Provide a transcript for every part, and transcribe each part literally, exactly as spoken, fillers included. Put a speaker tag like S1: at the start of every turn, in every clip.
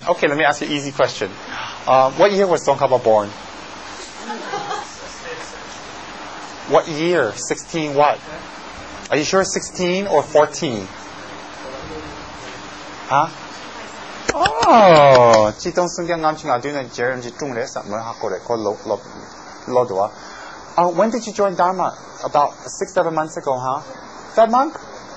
S1: Okay, let me ask you an easy question. Uh, what year was Tsongkhapa born? What year? sixteen what? Are you sure sixteen or fourteen? Huh? Oh, chỉ tông xung quanh ngắm chừng nào đứa trẻ em chỉ trung lễ sắm mới học过来 có lô lô lô đó. Uh, when did you join Dharma? About six, seven months ago, huh? That monk?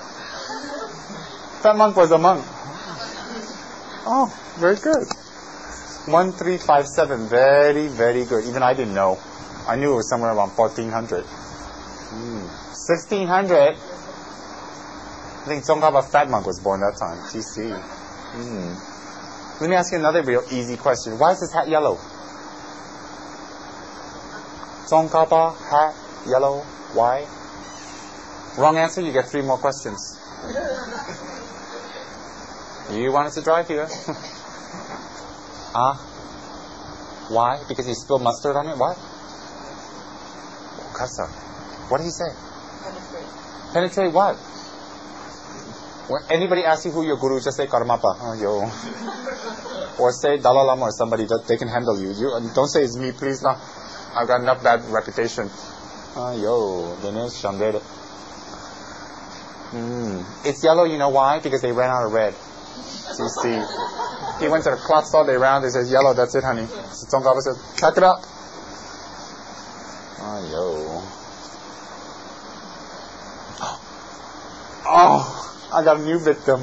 S1: That monk was a monk. Oh, very good. One, three, five, seven. Very, very good. Even I didn't know. I knew it was somewhere around fourteen hundred. Mm. Sixteen hundred. I think Tsongkhapa Fat Monk was born that time. G C. Mm. Let me ask you another real easy question. Why is this hat yellow? Tsongkhapa hat yellow. Why? Wrong answer. You get three more questions. You wanted to drive here. Ah? uh, why? Because he spilled mustard on it? What? Kasa. What did he say?
S2: Penetrate.
S1: Penetrate what? When anybody asks you who your guru, just say Karmapa. Oh, yo. Or say Dalai Lama or somebody that they can handle you. You don't say it's me, please. No. I've got enough bad reputation. Oh, yo. Dennis Shambere. Mm. It's yellow, you know why? Because they ran out of red. You see. He went to the cloth store, they round, they said, yellow, that's it, honey. So Tsongkhapa said, pack it up. Oh, yo. Oh, I got a new victim.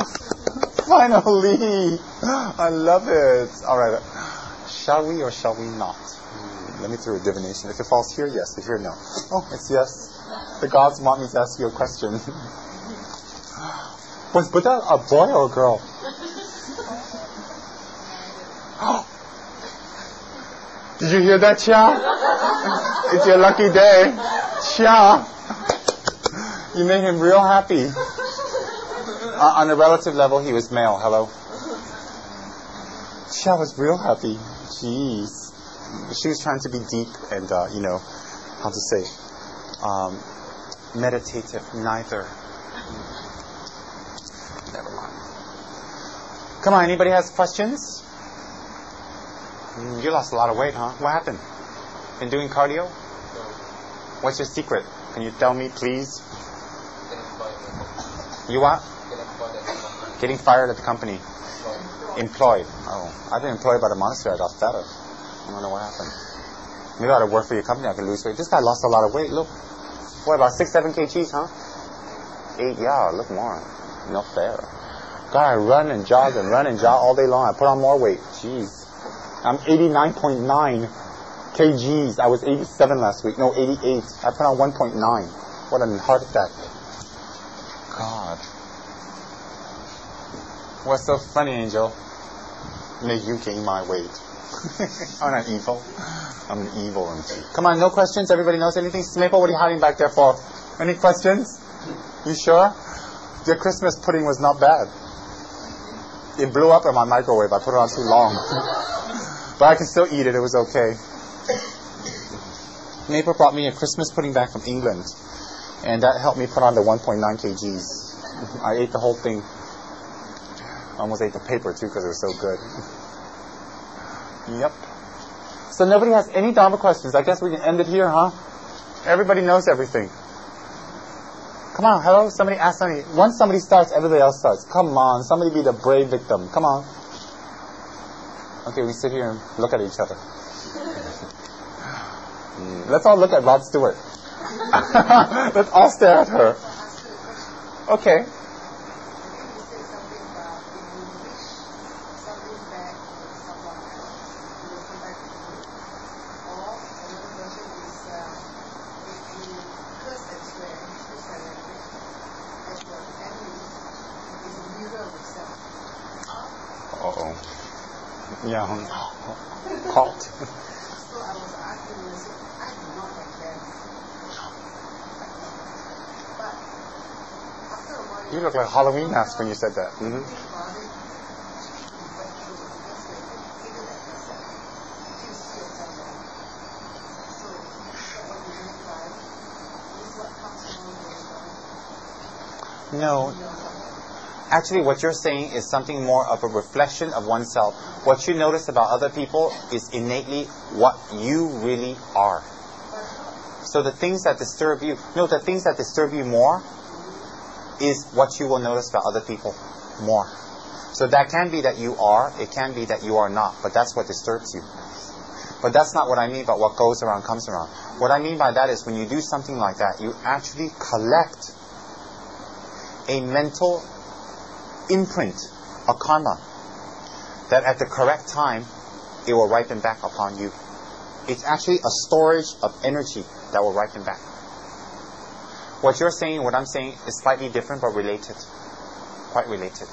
S1: Finally. I love it. All right. Shall we or shall we not? Hmm. Let me throw a divination. If it falls here, yes. If here, no. Oh, it's yes. The gods want me to ask you a question. Was Buddha a boy or a girl? Did you hear that, Chia? It's your lucky day. Chia. You made him real happy. Uh, on a relative level, he was male. Hello. Chia was real happy. Jeez. She was trying to be deep and, uh, you know, how to say, um, meditative. Neither. Never mind. Come on, anybody has questions? Mm, you lost a lot of weight, huh? What happened? Been doing cardio? What's your secret? Can you tell me, please? You what? Getting fired at the company. Employed. Oh, I've been employed by the monastery. I got fatter. I don't know what happened. Maybe I ought to work for your company. I can lose weight. This guy lost a lot of weight. Look. What, about six, seven kgs, huh? Eight, yeah. Look more. No fair. God, I run and jog and run and jog all day long. I put on more weight. Jeez. I'm eighty-nine point nine kgs. I was eighty-seven last week. No, eighty-eight. I put on one point nine. What a heart attack. God. What's so funny, Angel? Make you gain my weight. I'm not evil. I'm an evil M C. Come on, no questions? Everybody knows anything? Maple, what are you hiding back there for? Any questions? You sure? Your Christmas pudding was not bad. It blew up in my microwave. I put it on too long. But I can still eat it. It was okay. Maple brought me a Christmas pudding back from England. And that helped me put on the one point nine kgs. I ate the whole thing. I almost ate the paper too because it was so good. Yep. So nobody has any Dharma questions. I guess we can end it here, huh? Everybody knows everything. Come on, hello? Somebody ask somebody. Once somebody starts, everybody else starts. Come on, somebody be the brave victim. Come on. Okay, we sit here and look at each other. Mm, let's all look at Rod Stewart. Let's all stare at her. Okay. Uh-oh. Yeah. Caught. You look like a Halloween mask when you said that. Mm-hmm. No. Actually, what you're saying is something more of a reflection of oneself. What you notice about other people is innately what you really are. So the things that disturb you, no, the things that disturb you more is what you will notice about other people more. So that can be that you are, it can be that you are not, but that's what disturbs you. But that's not what I mean by what goes around comes around. What I mean by that is when you do something like that, you actually collect a mental imprint, a karma, that at the correct time, it will ripen back upon you. It's actually a storage of energy that will ripen back. What you're saying, what I'm saying, is slightly different but related. Quite related.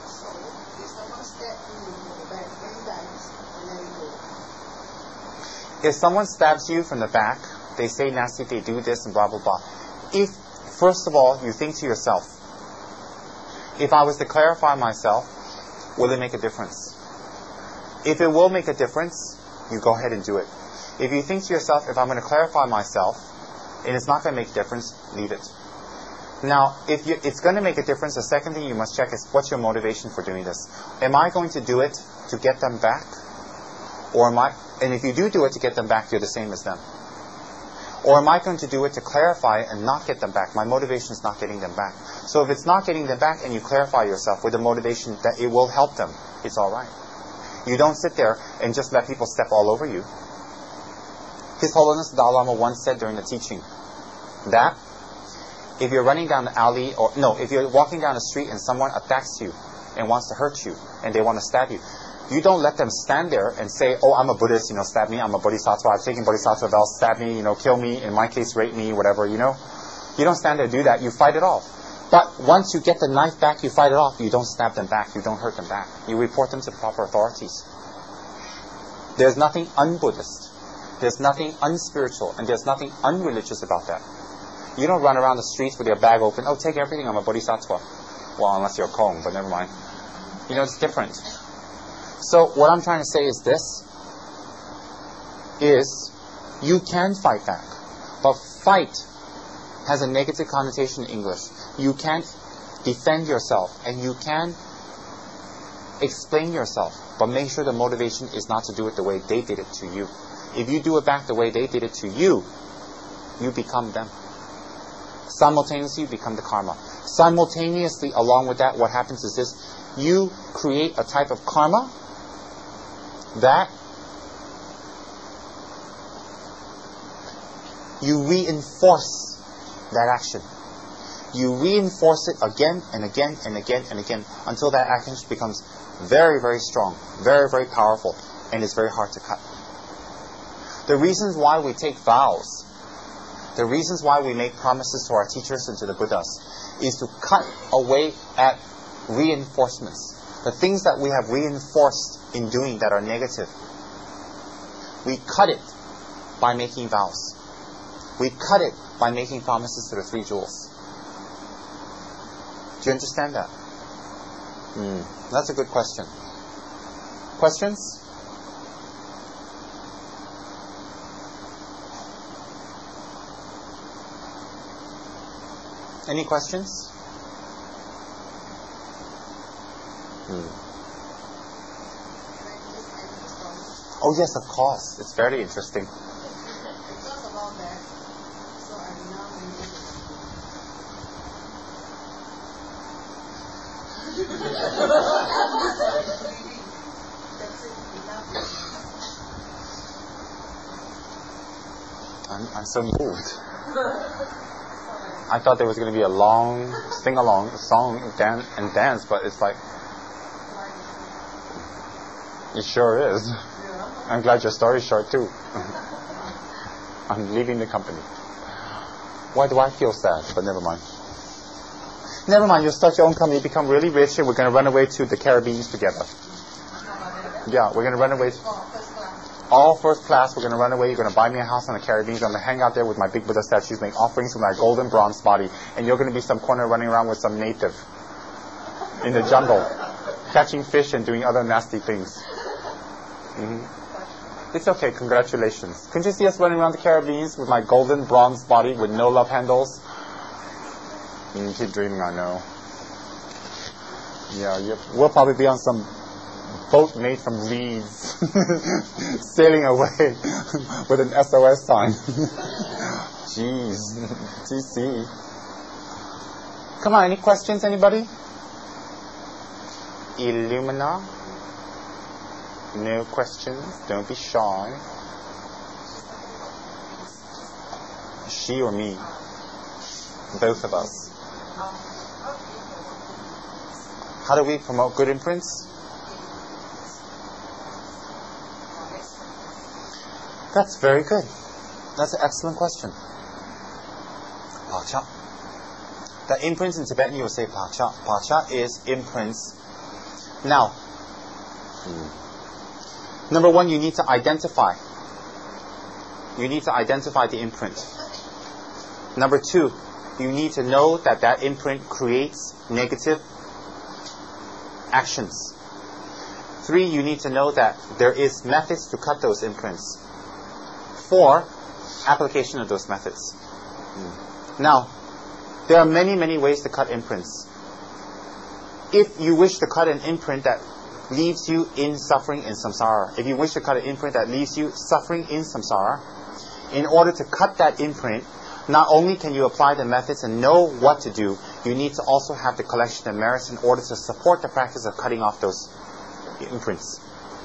S1: If someone stabs you from the back, they say nasty, they do this and blah blah blah. If, first of all, you think to yourself, if I was to clarify myself, will it make a difference? If it will make a difference, you go ahead and do it. If you think to yourself, if I'm going to clarify myself, and it's not going to make a difference, leave it. Now, if you, it's going to make a difference, the second thing you must check is, what's your motivation for doing this? Am I going to do it to get them back? Or am I, and if you do do it to get them back, you're the same as them. Or am I going to do it to clarify and not get them back? My motivation is not getting them back. So if it's not getting them back and you clarify yourself with the motivation that it will help them, it's all right. You don't sit there and just let people step all over you. His Holiness the Dalai Lama once said during the teaching that if you're running down the alley, or no, if you're walking down the street and someone attacks you and wants to hurt you and they want to stab you, you don't let them stand there and say, oh, I'm a Buddhist, you know, stab me, I'm a Bodhisattva, I've taken Bodhisattva vows, stab me, you know, kill me, in my case, rape me, whatever, you know. You don't stand there and do that, you fight it off. But once you get the knife back, you fight it off. You don't stab them back, you don't hurt them back. You report them to the proper authorities. There's nothing un-Buddhist. There's nothing unspiritual, and there's nothing unreligious about that. You don't run around the streets with your bag open, oh, take everything, I'm a Bodhisattva. Well, unless you're a Kong, but never mind. You know, it's different. So what I'm trying to say is this, is you can fight back. But fight has a negative connotation in English. You can't defend yourself, and you can explain yourself, but make sure the motivation is not to do it the way they did it to you. If you do it back the way they did it to you, you become them. Simultaneously, you become the karma. Simultaneously, along with that, what happens is this, you create a type of karma that you reinforce that action. You reinforce it again and again and again and again until that action becomes very, very strong, very, very powerful, and it's very hard to cut. The reasons why we take vows, the reasons why we make promises to our teachers and to the Buddhas, is to cut away at reinforcements. The things that we have reinforced in doing that are negative, we cut it by making vows. We cut it by making promises to the three jewels. Do you understand that? Hmm. That's a good question. Questions? Any questions? Hmm. Oh yes, of course. It's very interesting. I'm, I'm so moved. I thought there was going to be a long sing-along song dan- and dance, but it's like, it sure is. I'm glad your story's short too. I'm leaving the company. Why do I feel sad? But never mind. Never mind, you'll start your own company, become really rich, and we're going to run away to the Caribbean together. Yeah, we're going to run away. All first class, we're going to run away. You're going to buy me a house on the Caribbean. I'm going to hang out there with my big Buddha statues, make offerings with my golden bronze body. And you're going to be some corner running around with some native in the jungle, catching fish and doing other nasty things. Mm-hmm. It's okay, congratulations. Couldn't you see us running around the Caribbean with my golden bronze body with no love handles? You keep dreaming, I know. Yeah, you, we'll probably be on some boat made from reeds, sailing away with an S O S sign. Jeez, T C. Come on, any questions, anybody? Illumina? No questions, don't be shy. She or me? Both of us. How do we promote good imprints? That's very good. That's an excellent question. Pacha. The imprints in Tibetan you will say Pacha. Pacha is imprints. Now, hmm. number one, you need to identify. You need to identify the imprint. Number two, you need to know that that imprint creates negative actions. Three, you need to know that there is methods to cut those imprints. Four, application of those methods. Mm. Now, there are many, many ways to cut imprints. If you wish to cut an imprint that leaves you in suffering in samsara, if you wish to cut an imprint that leaves you suffering in samsara, in order to cut that imprint, not only can you apply the methods and know what to do, you need to also have the collection of merits in order to support the practice of cutting off those imprints.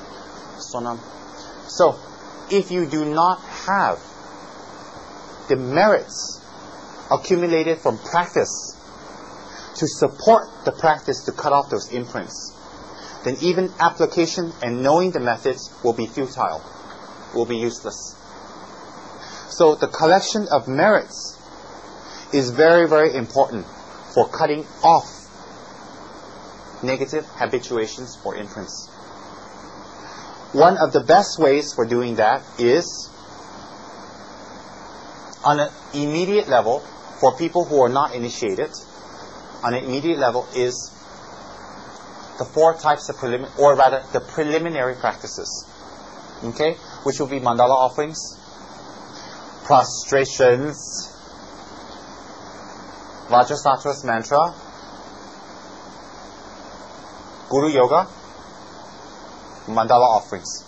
S1: So, if you do not have the merits accumulated from practice to support the practice to cut off those imprints, then even application and knowing the methods will be futile, will be useless. So the collection of merits is very, very important for cutting off negative habituations or imprints. One of the best ways for doing that is, on an immediate level, for people who are not initiated, on an immediate level is the four types of preliminary, or rather the preliminary practices, okay, which will be mandala offerings, prostrations, Vajrasattva's mantra, Guru Yoga, mandala offerings.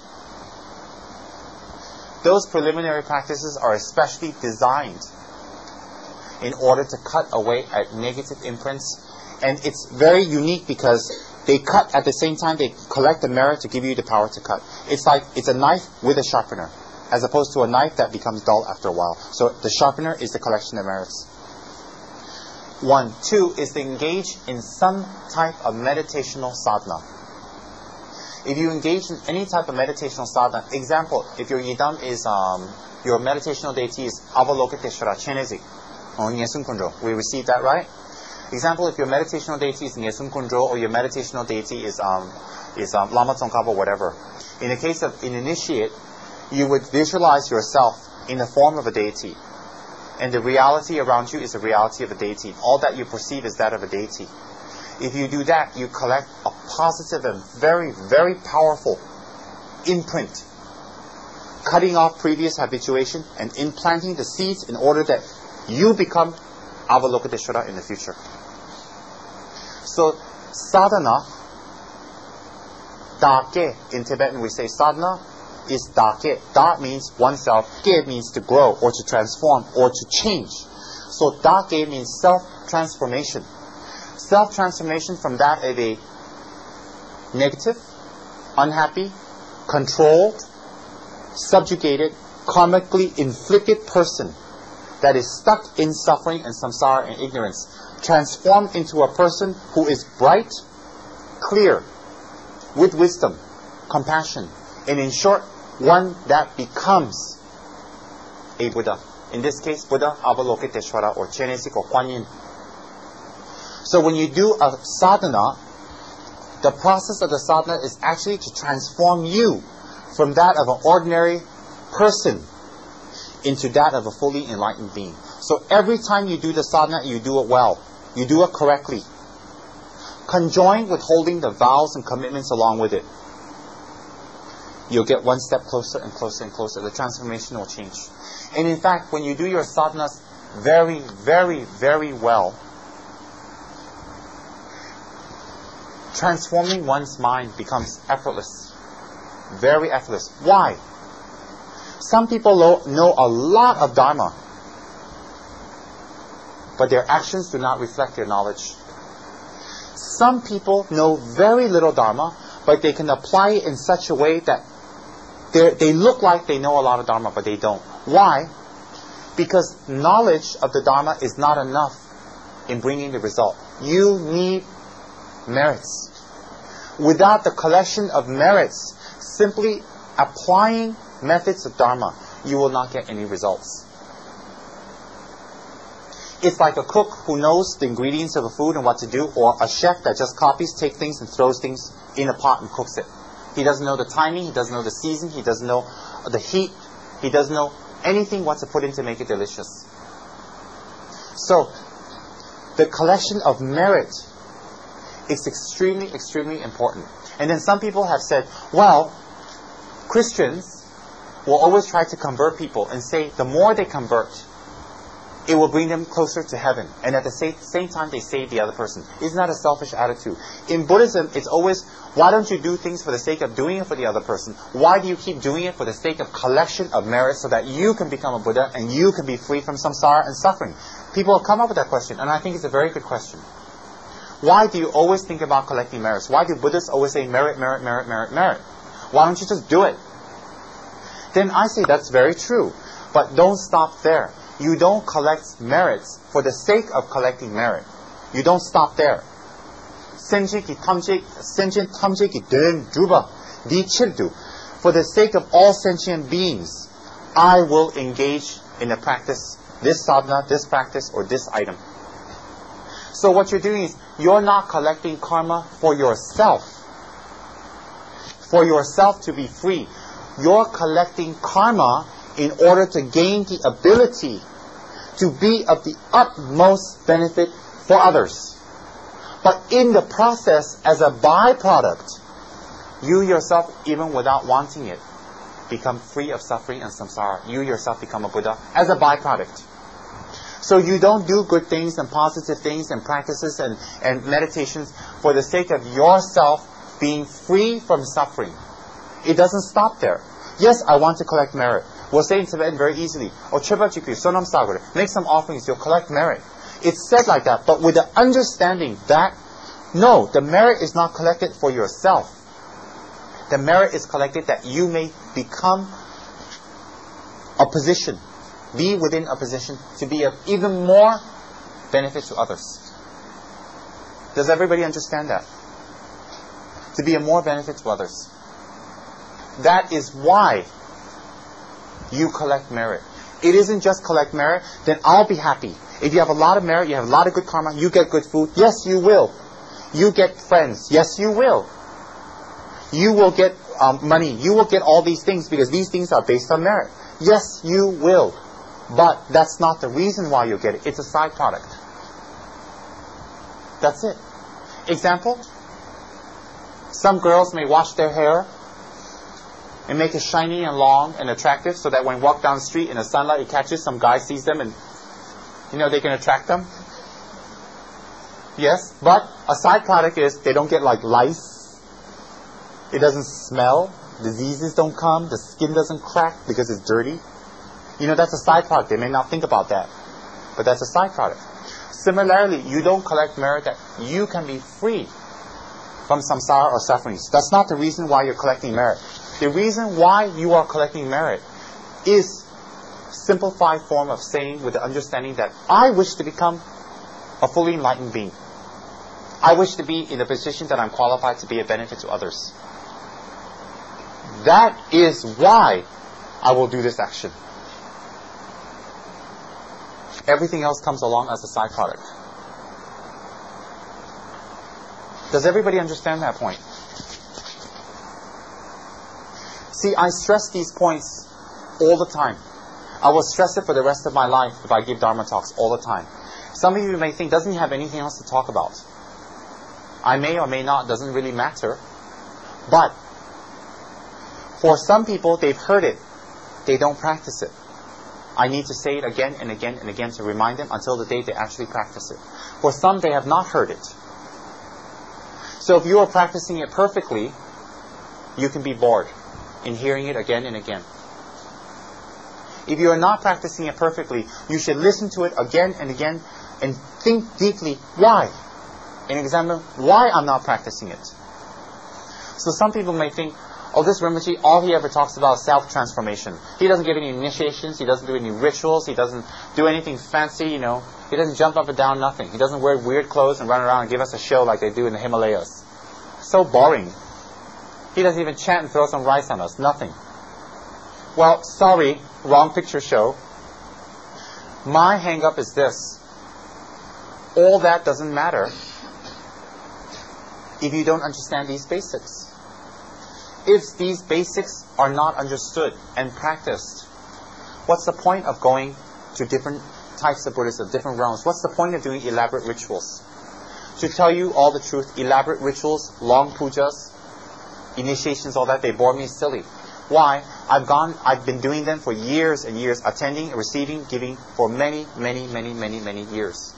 S1: Those preliminary practices are especially designed in order to cut away at negative imprints, and it's very unique because they cut at the same time they collect the merit to give you the power to cut. It's like it's a knife with a sharpener, as opposed to a knife that becomes dull after a while. So the sharpener is the collection of merits. One. Two is to engage in some type of meditational sadhana. If you engage in any type of meditational sadhana, example, if your yidam is, um, your meditational deity is Avalokiteshvara Chenezi, or Nyesun Kundro. We received that, right? Example, if your meditational deity is Nyesun Kundro, or your meditational deity is um, is um, Lama Tsongkhapa or whatever. In the case of an initiate, you would visualize yourself in the form of a deity. And the reality around you is the reality of a deity. All that you perceive is that of a deity. If you do that, you collect a positive and very, very powerful imprint, cutting off previous habituation and implanting the seeds in order that you become Avalokiteshvara in the future. So, sadhana, dake, in Tibetan we say sadhana is dake. Da means oneself, ke means to grow or to transform or to change. So, dake means self-transformation. Self-transformation from that of a negative, unhappy, controlled, subjugated, karmically inflicted person that is stuck in suffering and samsara and ignorance, transformed into a person who is bright, clear, with wisdom, compassion, and in short, one that becomes a Buddha. In this case, Buddha Avalokiteshvara or Chenesi or Kuan Yin. So when you do a sadhana, the process of the sadhana is actually to transform you from that of an ordinary person into that of a fully enlightened being. So every time you do the sadhana, you do it well. You do it correctly. Conjoined with holding the vows and commitments along with it. You'll get one step closer and closer and closer. The transformation will change. And in fact, when you do your sadhanas very, very, very well, transforming one's mind becomes effortless. Very effortless. Why? Some people lo- know a lot of Dharma, but their actions do not reflect their knowledge. Some people know very little Dharma, but they can apply it in such a way that they look like they know a lot of Dharma, but they don't. Why? Because knowledge of the Dharma is not enough in bringing the result. You need merits. Without the collection of merits, simply applying methods of Dharma, you will not get any results. It's like a cook who knows the ingredients of a food and what to do, or a chef that just copies, takes things and throws things in a pot and cooks it. He doesn't know the timing, he doesn't know the season, he doesn't know the heat, he doesn't know anything what to put in to make it delicious. So, the collection of merit is extremely, extremely important. And then some people have said, well, Christians will always try to convert people and say the more they convert, it will bring them closer to heaven. And at the same, same time, they save the other person. Isn't that a selfish attitude? In Buddhism, it's always, why don't you do things for the sake of doing it for the other person? Why do you keep doing it for the sake of collection of merit so that you can become a Buddha and you can be free from samsara and suffering? People have come up with that question, and I think it's a very good question. Why do you always think about collecting merits? Why do Buddhists always say merit, merit, merit, merit, merit? Why don't you just do it? Then I say that's very true. But don't stop there. You don't collect merits for the sake of collecting merit. You don't stop there. For the sake of all sentient beings, I will engage in a practice, this sadhana, this practice, or this item. So what you're doing is, you're not collecting karma for yourself. For yourself to be free. You're collecting karma in order to gain the ability to be of the utmost benefit for others. But in the process, as a byproduct, you yourself, even without wanting it, become free of suffering and samsara. You yourself become a Buddha as a byproduct. So you don't do good things and positive things and practices and, and meditations for the sake of yourself being free from suffering. It doesn't stop there. Yes, I want to collect merit. We'll say in Tibetan very easily, O Chepa Chikri, Sonam Sagore, make some offerings, you'll collect merit. It's said like that, but with the understanding that, no, the merit is not collected for yourself. The merit is collected that you may become a position, be within a position to be of even more benefit to others. Does everybody understand that? To be of more benefit to others. That is why you collect merit. It isn't just collect merit, then I'll be happy. If you have a lot of merit, you have a lot of good karma, you get good food, yes you will. You get friends, yes you will. You will get um, money, you will get all these things because these things are based on merit. Yes you will. But that's not the reason why you get it. It's a side product. That's it. Example, some girls may wash their hair and make it shiny and long and attractive so that when you walk down the street in the sunlight it catches, some guy sees them and you know they can attract them. Yes, but a side product is they don't get like lice. It doesn't smell. Diseases don't come. The skin doesn't crack because it's dirty. You know, that's a side product. They may not think about that. But that's a side product. Similarly, you don't collect merit that you can be free from samsara or sufferings. That's not the reason why you're collecting merit. The reason why you are collecting merit is simplified form of saying with the understanding that I wish to become a fully enlightened being. I wish to be in a position that I'm qualified to be a benefit to others. That is why I will do this action. Everything else comes along as a side product. Does everybody understand that point? See, I stress these points all the time. I will stress it for the rest of my life if I give Dharma talks all the time. Some of you may think, doesn't he have anything else to talk about? I may or may not, doesn't really matter. But for some people, they've heard it. They don't practice it. I need to say it again and again and again to remind them until the day they actually practice it. For some, they have not heard it. So if you are practicing it perfectly, you can be bored in hearing it again and again. If you are not practicing it perfectly, you should listen to it again and again and think deeply, why? And examine why I'm not practicing it. So some people may think, oh, this Rinpoche, all he ever talks about is self-transformation. He doesn't give any initiations, he doesn't do any rituals, he doesn't do anything fancy, you know. He doesn't jump up and down, nothing. He doesn't wear weird clothes and run around and give us a show like they do in the Himalayas. So boring. He doesn't even chant and throw some rice on us, nothing. Well, sorry, wrong picture show. My hang-up is this. All that doesn't matter if you don't understand these basics. If these basics are not understood and practiced, what's the point of going to different types of Buddhism, different realms? What's the point of doing elaborate rituals? To tell you all the truth, elaborate rituals, long pujas, initiations, all that, they bore me silly. Why? I've gone, I've been doing them for years and years, attending, receiving, giving for many, many, many, many, many years.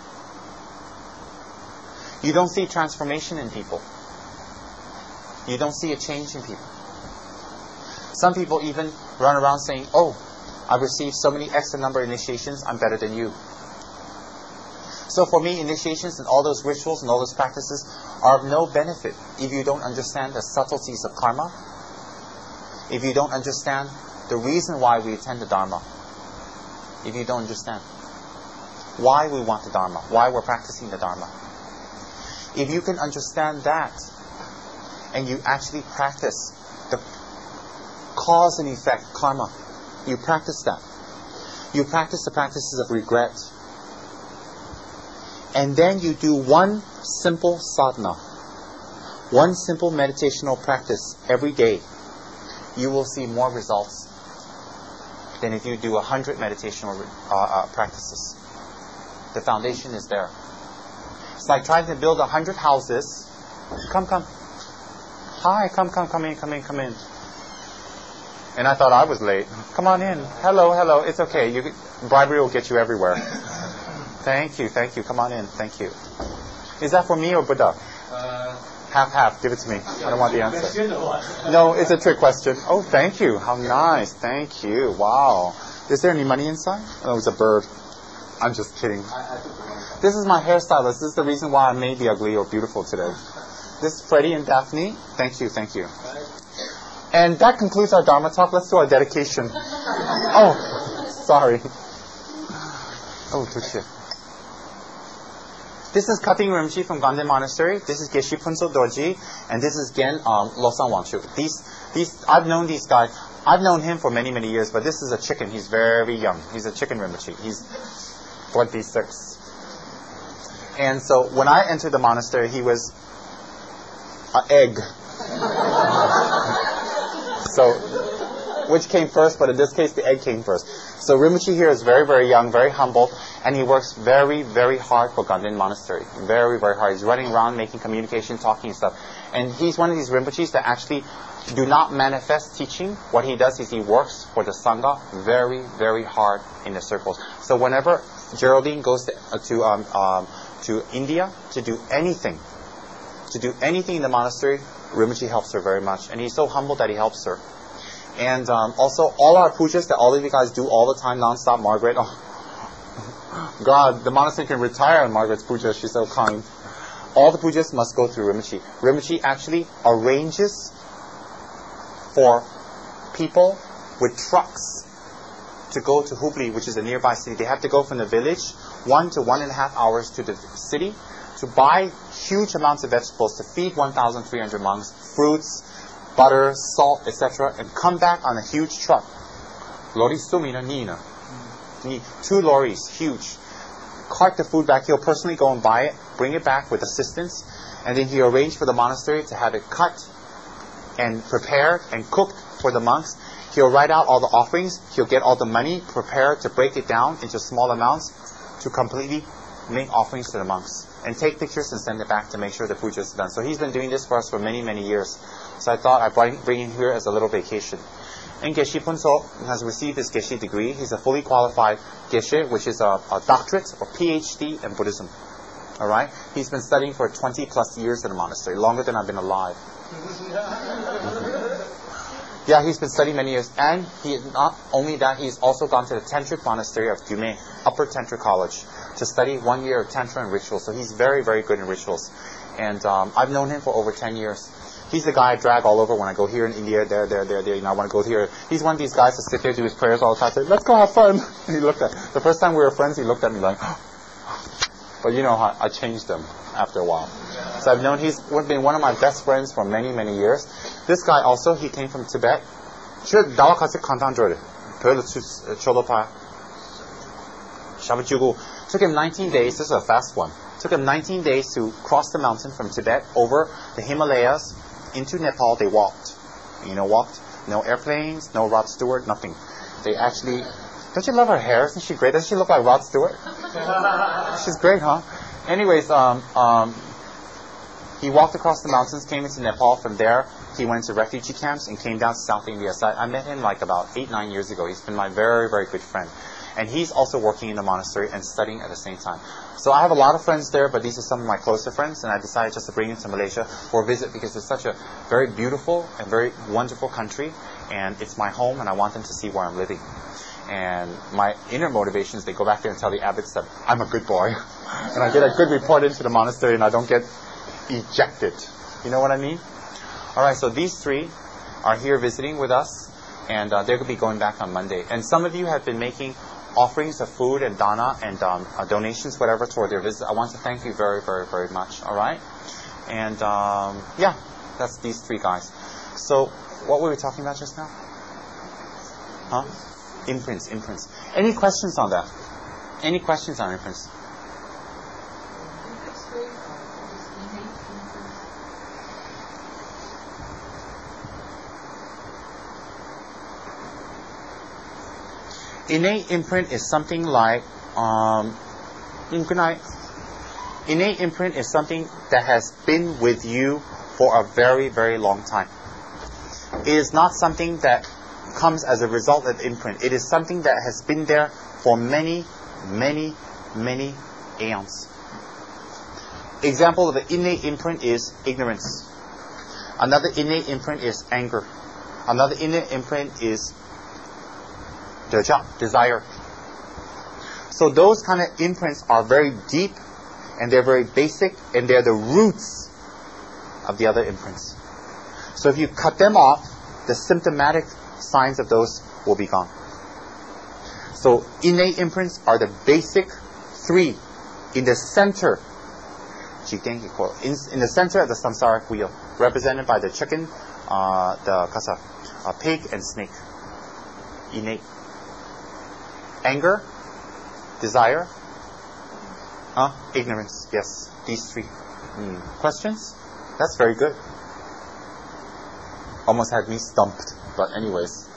S1: You don't see transformation in people. You don't see a change in people. Some people even run around saying, oh, I've received so many extra number of initiations, I'm better than you. So for me, initiations and all those rituals and all those practices are of no benefit if you don't understand the subtleties of karma, if you don't understand the reason why we attend the Dharma, if you don't understand why we want the Dharma, why we're practicing the Dharma. If you can understand that, and you actually practice the cause and effect, karma, you practice that. You practice the practices of regret. And then you do one simple sadhana, one simple meditational practice every day. You will see more results than if you do a hundred meditational uh, uh, practices. The foundation is there. It's like trying to build a hundred houses. Come, come. Hi, come, come, come in, come in, come in. And I thought I was late. Come on in. Hello, hello. It's okay. You, bribery will get you everywhere. Thank you, thank you. Come on in. Thank you. Is that for me or Buddha?
S2: Uh,
S1: half, half. Give it to me. I don't want the answer. No, it's a trick question. Oh, thank you. How nice. Thank you. Wow. Is there any money inside? Oh, it's a bird. I'm just kidding. This is my hairstylist. This is the reason why I may be ugly or beautiful today. This is Freddie and Daphne. Thank you, thank you. And that concludes our Dharma talk. Let's do our dedication. Oh, sorry. Oh, touche. This is Kating Rinpoche from Ganden Monastery. This is Geshe Phunso Dorji, and this is Gen um, Losang Wangshu. These, these, I've known these guys. I've known him for many, many years, but this is a chicken. He's very young. He's a chicken Rinpoche. He's twenty-six. And so when I entered the monastery, he was an egg. So, which came first? But in this case, the egg came first. So Rinpoche here is very, very young, very humble, and he works very, very hard for Ganden Monastery. Very, very hard. He's running around making communication, talking and stuff. And he's one of these Rinpoches that actually do not manifest teaching. What he does is he works for the Sangha very, very hard in the circles. So whenever Geraldine goes to, uh, to, um, um, to India to do anything, to do anything in the monastery, Rinpoche helps her very much. And he's so humble that he helps her. And um, also, all our pujas that all of you guys do all the time, non-stop, Margaret. Oh, God, the monastery can retire on Margaret's puja. She's so kind. All the pujas must go through Rinpoche. Rinpoche actually arranges for people with trucks to go to Hubli, which is a nearby city. They have to go from the village one to one and a half hours to the city to buy huge amounts of vegetables to feed one thousand three hundred monks, fruits, butter, salt, et cetera, and come back on a huge truck. Lori sumina nina. Two lorries, huge. Cart the food back. He'll personally go and buy it, bring it back with assistance, and then he arranged for the monastery to have it cut and prepared and cooked for the monks. He'll write out all the offerings. He'll get all the money prepared to break it down into small amounts to completely make offerings to the monks. And take pictures and send it back to make sure the puja is done. So he's been doing this for us for many, many years. So I thought I'd bring, bring him here as a little vacation. And Geshe Phunso has received his Geshe degree. He's a fully qualified Geshe, which is a, a doctorate or P H D in Buddhism. All right? He's been studying for twenty plus years in a monastery, longer than I've been alive. Yeah, he's been studying many years. And he not only that, he's also gone to the Tantric monastery of Gyume, Upper Tantra College, to study one year of Tantra and rituals. So he's very, very good in rituals. And um, I've known him for over ten years. He's the guy I drag all over when I go here in India, there, there, there, there. You know, I want to go here. He's one of these guys that sit there, do his prayers all the time, say, let's go have fun. And he looked at, the first time we were friends, he looked at me like, but you know how I changed him after a while. So I've known, he's been one of my best friends for many, many years. This guy also, he came from Tibet. Took him nineteen days, this is a fast one. Took him nineteen days to cross the mountain from Tibet over the Himalayas into Nepal. They walked. You know, walked. No airplanes, no Rod Stewart, nothing. They actually... Don't you love her hair? Isn't she great? Doesn't she look like Rod Stewart? She's great, huh? Anyways, um, um, he walked across the mountains, came into Nepal. From there, he went to refugee camps and came down to South India. So I, I met him like about eight, nine years ago. He's been my very, very good friend. And he's also working in the monastery and studying at the same time. So I have a lot of friends there, but these are some of my closer friends, and I decided just to bring him to Malaysia for a visit because it's such a very beautiful and very wonderful country, and it's my home, and I want them to see where I'm living. And my inner motivations, they go back there and tell the abbots that I'm a good boy, and I get a good report into the monastery, and I don't get ejected. You know what I mean? All right, so these three are here visiting with us, and uh, they're going to be going back on Monday. And some of you have been making offerings of food and dana and um, uh, donations, whatever, toward their visit. I want to thank you very, very, very much. All right? And um, yeah, that's these three guys. So, what were we talking about just now? Huh? Imprints, imprints. Any questions on that? Any questions on imprints? Innate imprint is something like um, good night. Innate imprint is something that has been with you for a very, very long time. It is not something that comes as a result of imprint. It is something that has been there for many, many, many aeons. Example of the innate imprint is ignorance. Another innate imprint is anger. Another innate imprint is desire. So those kind of imprints are very deep, and they're very basic, and they're the roots of the other imprints. So if you cut them off, the symptomatic signs of those will be gone. So innate imprints are the basic three in the center, in, in the center of the samsaric wheel, represented by the chicken, uh, the kasa, uh, pig, and snake. Innate. Anger, desire, uh, ignorance. Yes, these three. Mm. Questions? That's very good. Almost had me stumped, but anyways.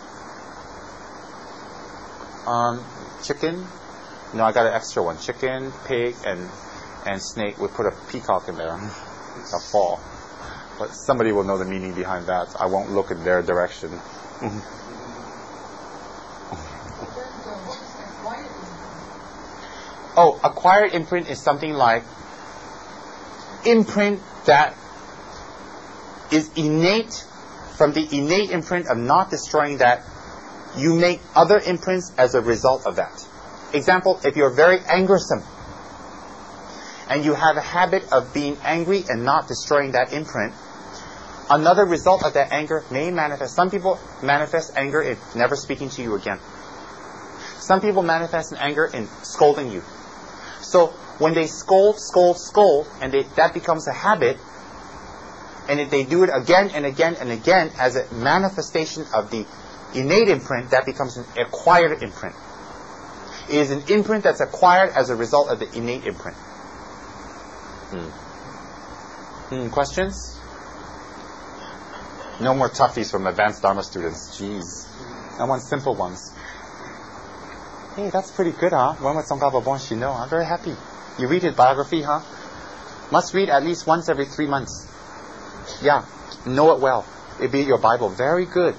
S1: Um, chicken. No, I got an extra one. Chicken, pig, and and snake. We put a peacock in there. A fall. But somebody will know the meaning behind that. I won't look in their direction. Oh, acquired imprint is something like imprint that is innate. From the innate imprint of not destroying that, you make other imprints as a result of that. Example, if you're very angersome and you have a habit of being angry and not destroying that imprint, another result of that anger may manifest. Some people manifest anger in never speaking to you again. Some people manifest in anger in scolding you. So when they scold, scold, scold, and they, that becomes a habit, and if they do it again and again and again as a manifestation of the innate imprint, that becomes an acquired imprint. It is an imprint that's acquired as a result of the innate imprint. Hmm. Hmm, questions? No more toughies from advanced Dharma students. Jeez. I want simple ones. Hey, that's pretty good, huh? When was Tsongkhapa born? She know. I'm very happy. You read his biography, huh? Must read at least once every three months. Yeah, know it well. It'd be your Bible. Very good.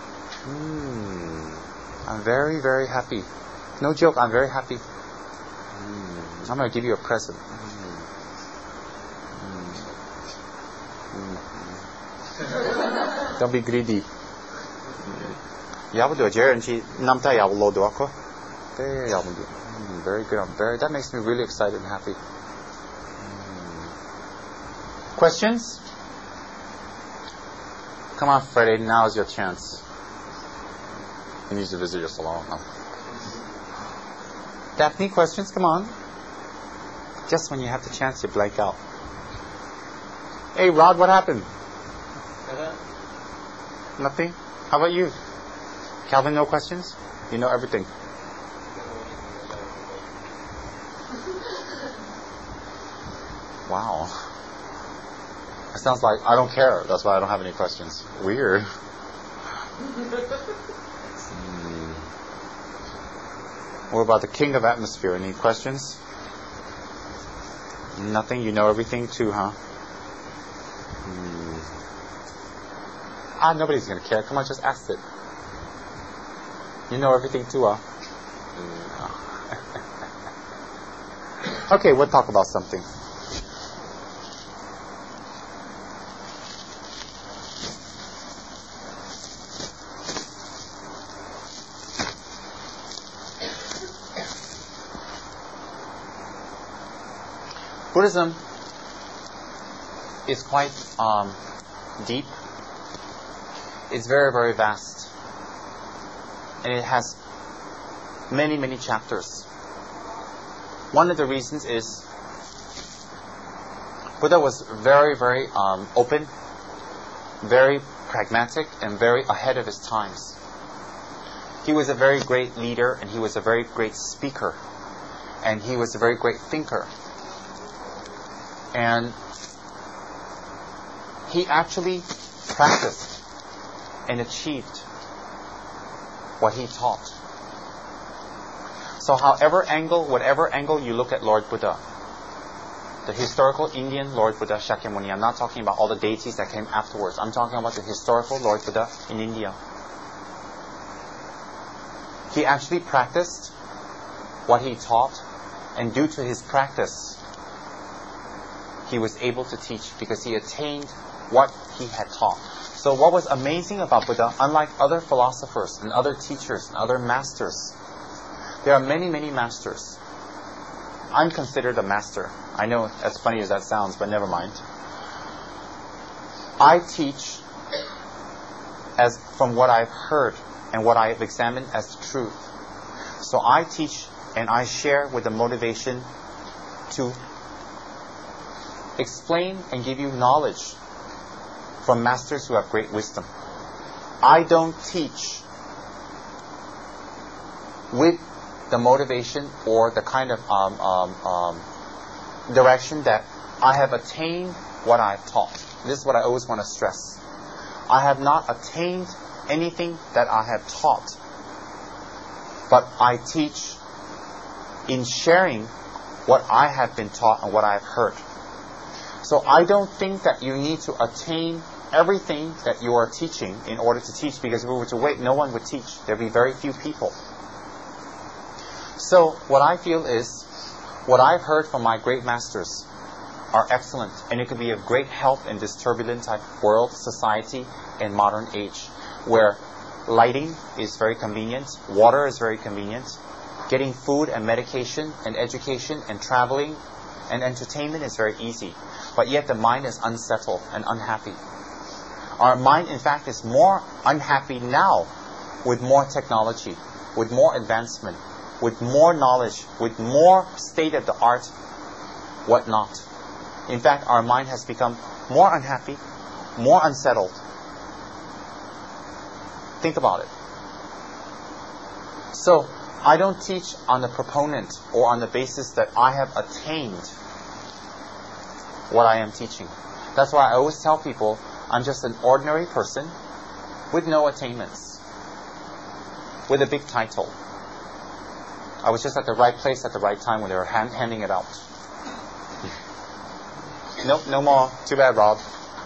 S1: Hmm. I'm very, very happy. No joke, I'm very happy. Hmm. I'm going to give you a present. Hmm. Mm-hmm. Don't be greedy. Yabudu Jerenchi Namta Yabulo Doko. Very good. I'm very that makes me really excited and happy. Questions? Come on, Freddie, now is your chance. He needs to visit your salon. No. Daphne, questions? Come on. Just when you have the chance, you blank out. Hey, Rod, what happened? Uh-huh. Nothing? How about you? Calvin, no questions? You know everything. Wow. It sounds like I don't care. That's why I don't have any questions. Weird. Hmm. What about the king of atmosphere? Any questions? Nothing? You know everything too, huh? Hmm. Ah, nobody's going to care. Come on, just ask it. You know everything too, huh? Hmm. Okay, we'll talk about something. Buddhism is quite um, deep. It's very, very vast. And it has many, many chapters. One of the reasons is Buddha was very, very um, open, very pragmatic, and very ahead of his times. He was a very great leader, and he was a very great speaker, and he was a very great thinker. And he actually practiced and achieved what he taught. So however angle, whatever angle you look at Lord Buddha, the historical Indian Lord Buddha Shakyamuni, I'm not talking about all the deities that came afterwards. I'm talking about the historical Lord Buddha in India. He actually practiced what he taught, and due to his practice, he was able to teach because he attained what he had taught. So what was amazing about Buddha, unlike other philosophers and other teachers and other masters, there are many, many masters. I'm considered a master. I know, as funny as that sounds, but never mind. I teach as from what I've heard and what I have examined as the truth. So I teach and I share with the motivation to explain and give you knowledge from masters who have great wisdom. I don't teach with the motivation or the kind of um, um, um, direction that I have attained what I've taught. This is what I always want to stress. I have not attained anything that I have taught, but I teach in sharing what I have been taught and what I have heard. So I don't think that you need to attain everything that you are teaching in order to teach, because if we were to wait, no one would teach. There would be very few people. So what I feel is, what I've heard from my great masters are excellent, and it could be of great help in this turbulent type world, society, and modern age, where lighting is very convenient, water is very convenient, getting food and medication and education and traveling and entertainment is very easy. But yet the mind is unsettled and unhappy. Our mind, in fact, is more unhappy now with more technology, with more advancement, with more knowledge, with more state-of-the-art whatnot. In fact, our mind has become more unhappy, more unsettled. Think about it. So, I don't teach on the proponent or on the basis that I have attained what I am teaching. That's why I always tell people I'm just an ordinary person with no attainments, with a big title. I was just at the right place at the right time when they were hand, handing it out. Nope, no more. Too bad, Rob.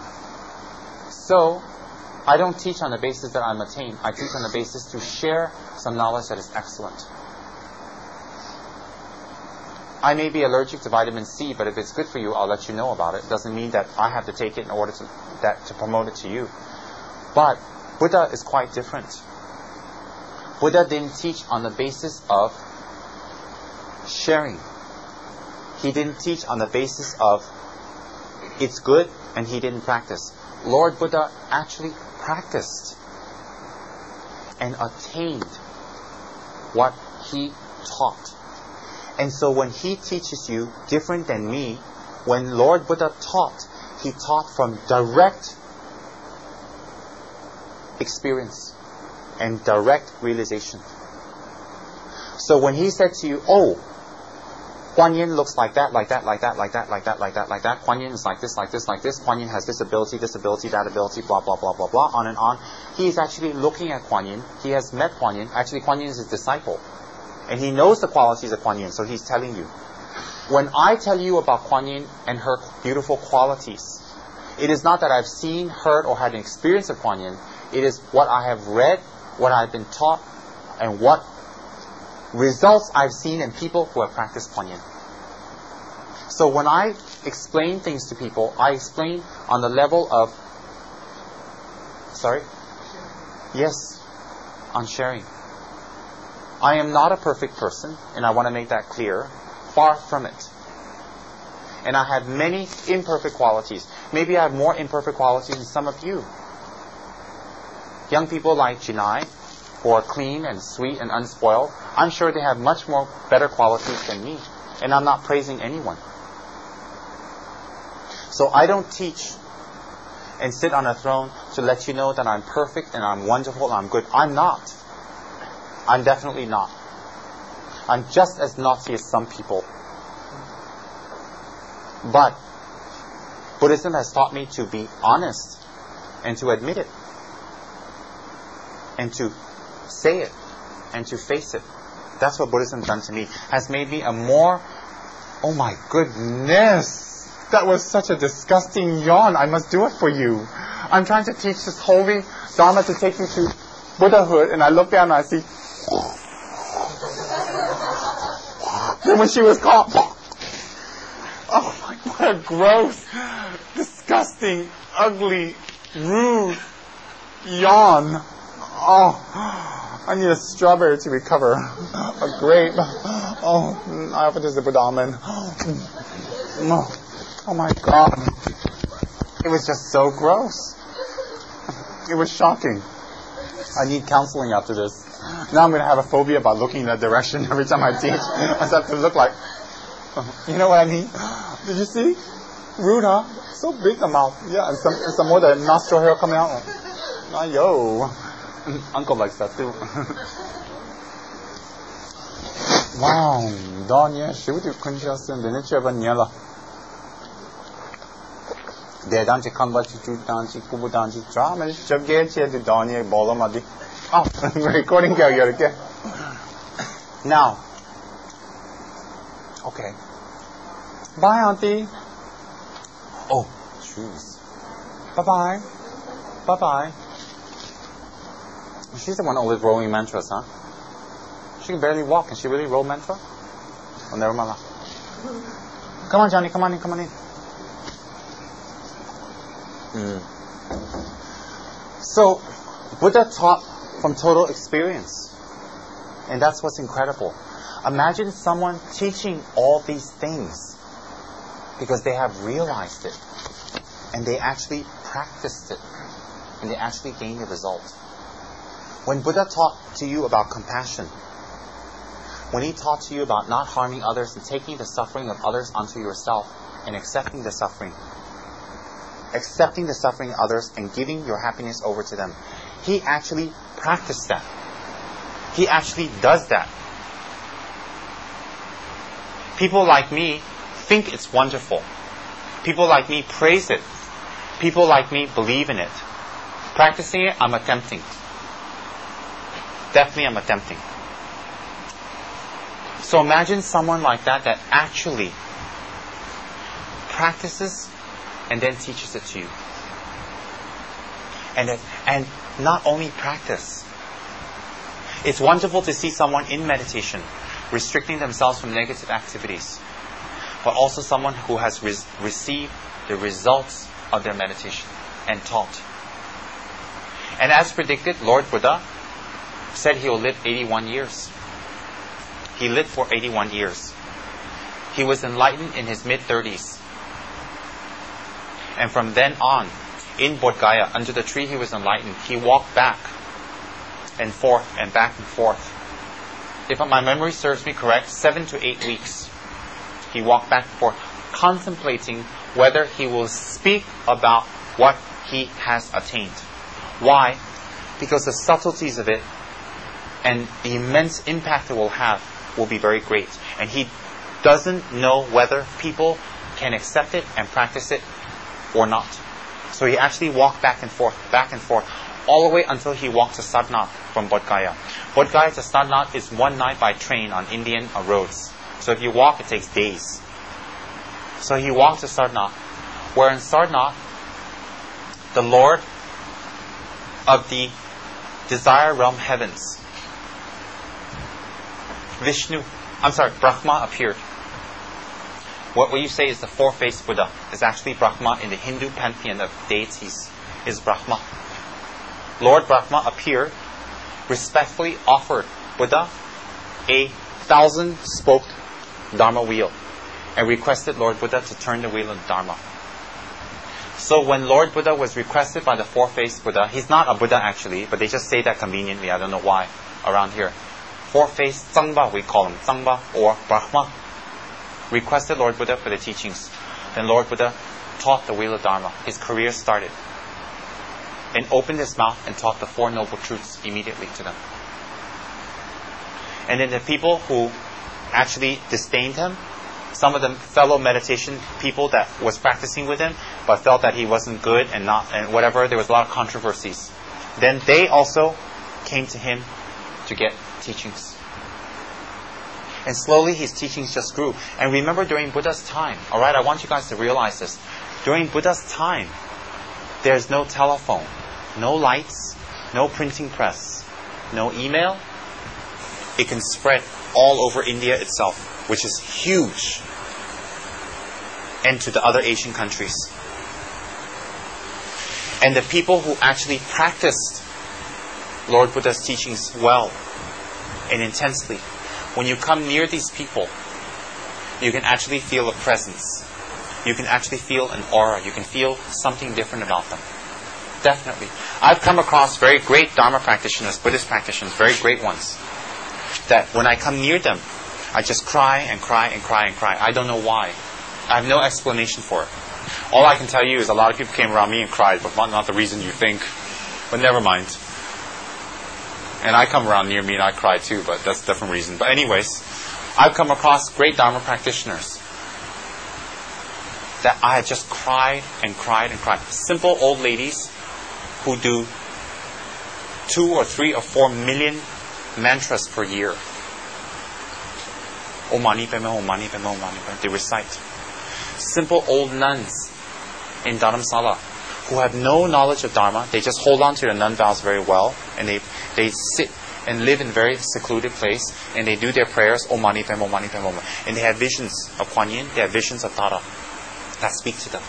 S1: So, I don't teach on the basis that I'm attained. I teach on the basis to share some knowledge that is excellent. I may be allergic to vitamin C, but if it's good for you, I'll let you know about it. It doesn't mean that I have to take it in order to that to promote it to you. But Buddha is quite different. Buddha didn't teach on the basis of sharing. He didn't teach on the basis of it's good, and he didn't practice. Lord Buddha actually practiced and attained what he taught. And so when he teaches you, different than me, when Lord Buddha taught, he taught from direct experience and direct realization. So when he said to you, oh, Kuan Yin looks like that, like that, like that, like that, like that, like that, like that. Kuan Yin is like this, like this, like this. Kuan Yin has this ability, this ability, that ability, blah, blah, blah, blah, blah, on and on. He is actually looking at Kuan Yin. He has met Kuan Yin. Actually, Kuan Yin is his disciple. And he knows the qualities of Kuan Yin, so he's telling you. When I tell you about Kuan Yin and her beautiful qualities, it is not that I've seen, heard, or had an experience of Kuan Yin. It is what I have read, what I've been taught, and what results I've seen in people who have practiced Kuan Yin. So when I explain things to people, I explain on the level of, sorry? Yes, on sharing. I am not a perfect person, and I want to make that clear. Far from it. And I have many imperfect qualities. Maybe I have more imperfect qualities than some of you. Young people like Jinai, who are clean and sweet and unspoiled, I'm sure they have much more better qualities than me. And I'm not praising anyone. So I don't teach and sit on a throne to let you know that I'm perfect and I'm wonderful and I'm good. I'm not. I'm definitely not. I'm just as naughty as some people. But Buddhism has taught me to be honest and to admit it. And to say it. And to face it. That's what Buddhism has done to me. Has made me a more... Oh my goodness! That was such a disgusting yawn. I must do it for you. I'm trying to teach this holy Dharma to take you to Buddhahood, and I look down and I see... Then when she was caught... Oh my, what a gross, disgusting, ugly, rude yawn. Oh, I need a strawberry to recover. A grape. Oh, I offer this to Buddha. Amen. Oh my God. It was just so gross. It was shocking. I need counseling after this. Now I'm going to have a phobia about looking in that direction every time I teach. I just have to look like... You know what I mean? Did you see? Rude, huh? So big the mouth. Yeah, and some, and some more the nostril hair coming out. Ah, yo. Uncle likes that too. Wow. Daniel, she would do conscious and the nature of a nyala. 대단지 칸바치 주단지 구부단지 드라마 저게 제도 Daniel 볼라마디. Oh, recording क्या यार क्या? Now. Okay. Bye, Auntie. Oh, jeez. Bye-bye. Bye-bye. She's the one always rolling mantras, huh? She can barely walk. Can she really roll mantra? Oh, never mind. Come on, Johnny. Come on in. Come on in. Mm. So, Buddha taught from total experience. And that's what's incredible. Imagine someone teaching all these things because they have realized it and they actually practiced it and they actually gained a result. When Buddha taught to you about compassion, when he taught to you about not harming others and taking the suffering of others onto yourself and accepting the suffering, accepting the suffering of others and giving your happiness over to them, he actually practiced that. He actually does that. People like me think it's wonderful. People like me praise it. People like me believe in it. Practicing it, I'm attempting. Definitely I'm attempting. So imagine someone like that that actually practices and then teaches it to you. And, it, and not only practice. It's wonderful to see someone in meditation restricting themselves from negative activities,
S2: but also someone who has re- received the results of their meditation and taught. And as predicted, Lord Buddha said he will live eighty-one years. He lived for eighty-one years. He was enlightened in his mid-thirties. And from then on, in Bodh Gaya, under the tree he was enlightened, he walked back and forth and back and forth. If my memory serves me correct, seven to eight weeks. He walked back and forth, contemplating whether he will speak about what he has attained. Why? Because the subtleties of it and the immense impact it will have will be very great. And he doesn't know whether people can accept it and practice it or not. So he actually walked back and forth, back and forth, all the way until he walked to Sadnath from Bodh Gaya. Bodh Gaya to Sadnath is one night by train on Indian roads. So if you walk, it takes days. So he walked to Sarnath, where in Sarnath, the Lord of the desire realm heavens, Vishnu, I'm sorry, Brahma appeared. What, what you say is the four-faced Buddha is actually Brahma in the Hindu pantheon of deities, is Brahma. Lord Brahma appeared, respectfully offered Buddha a thousand-spoked Dharma wheel and requested Lord Buddha to turn the wheel of Dharma. So when Lord Buddha was requested by the four-faced Buddha, he's not a Buddha actually, but they just say that conveniently, I don't know why, around here. Four-faced Tsangpa, we call him, Tsangpa or Brahma, requested Lord Buddha for the teachings. Then Lord Buddha taught the wheel of Dharma. His career started. And opened his mouth and taught the Four Noble Truths immediately to them. And then the people who actually disdained him, some of them fellow meditation people that was practicing with him, but felt that he wasn't good and not and whatever, there was a lot of controversies. Then they also came to him to get teachings. And slowly his teachings just grew. And remember, during Buddha's time, alright, I want you guys to realize this. During Buddha's time, there's no telephone, no lights, no printing press, no email. It can spread all over India itself, which is huge, and to the other Asian countries. And the people who actually practiced Lord Buddha's teachings well and intensely, when you come near these people, you can actually feel a presence. You can actually feel an aura. You can feel something different about them. Definitely. I've come across very great Dharma practitioners, Buddhist practitioners, very great ones, that when I come near them, I just cry and cry and cry and cry. I don't know why. I have no explanation for it. All I can tell you is a lot of people came around me and cried, but not, not the reason you think. But never mind. And I come around near me and I cry too, but that's a different reason. But anyways, I've come across great Dharma practitioners that I have just cried and cried and cried. Simple old ladies who do two or three or four million mantras per year. Om Mani Padme Hum, Om Mani Padme Hum, Om Mani Padme. They recite. Simple old nuns in Dharamsala who have no knowledge of Dharma. They just hold on to the nun vows very well, and they they sit and live in a very secluded place, and they do their prayers, Om Mani Padme, Om Mani Padme, Om. And they have visions of Kuan Yin, they have visions of Tara that speak to them.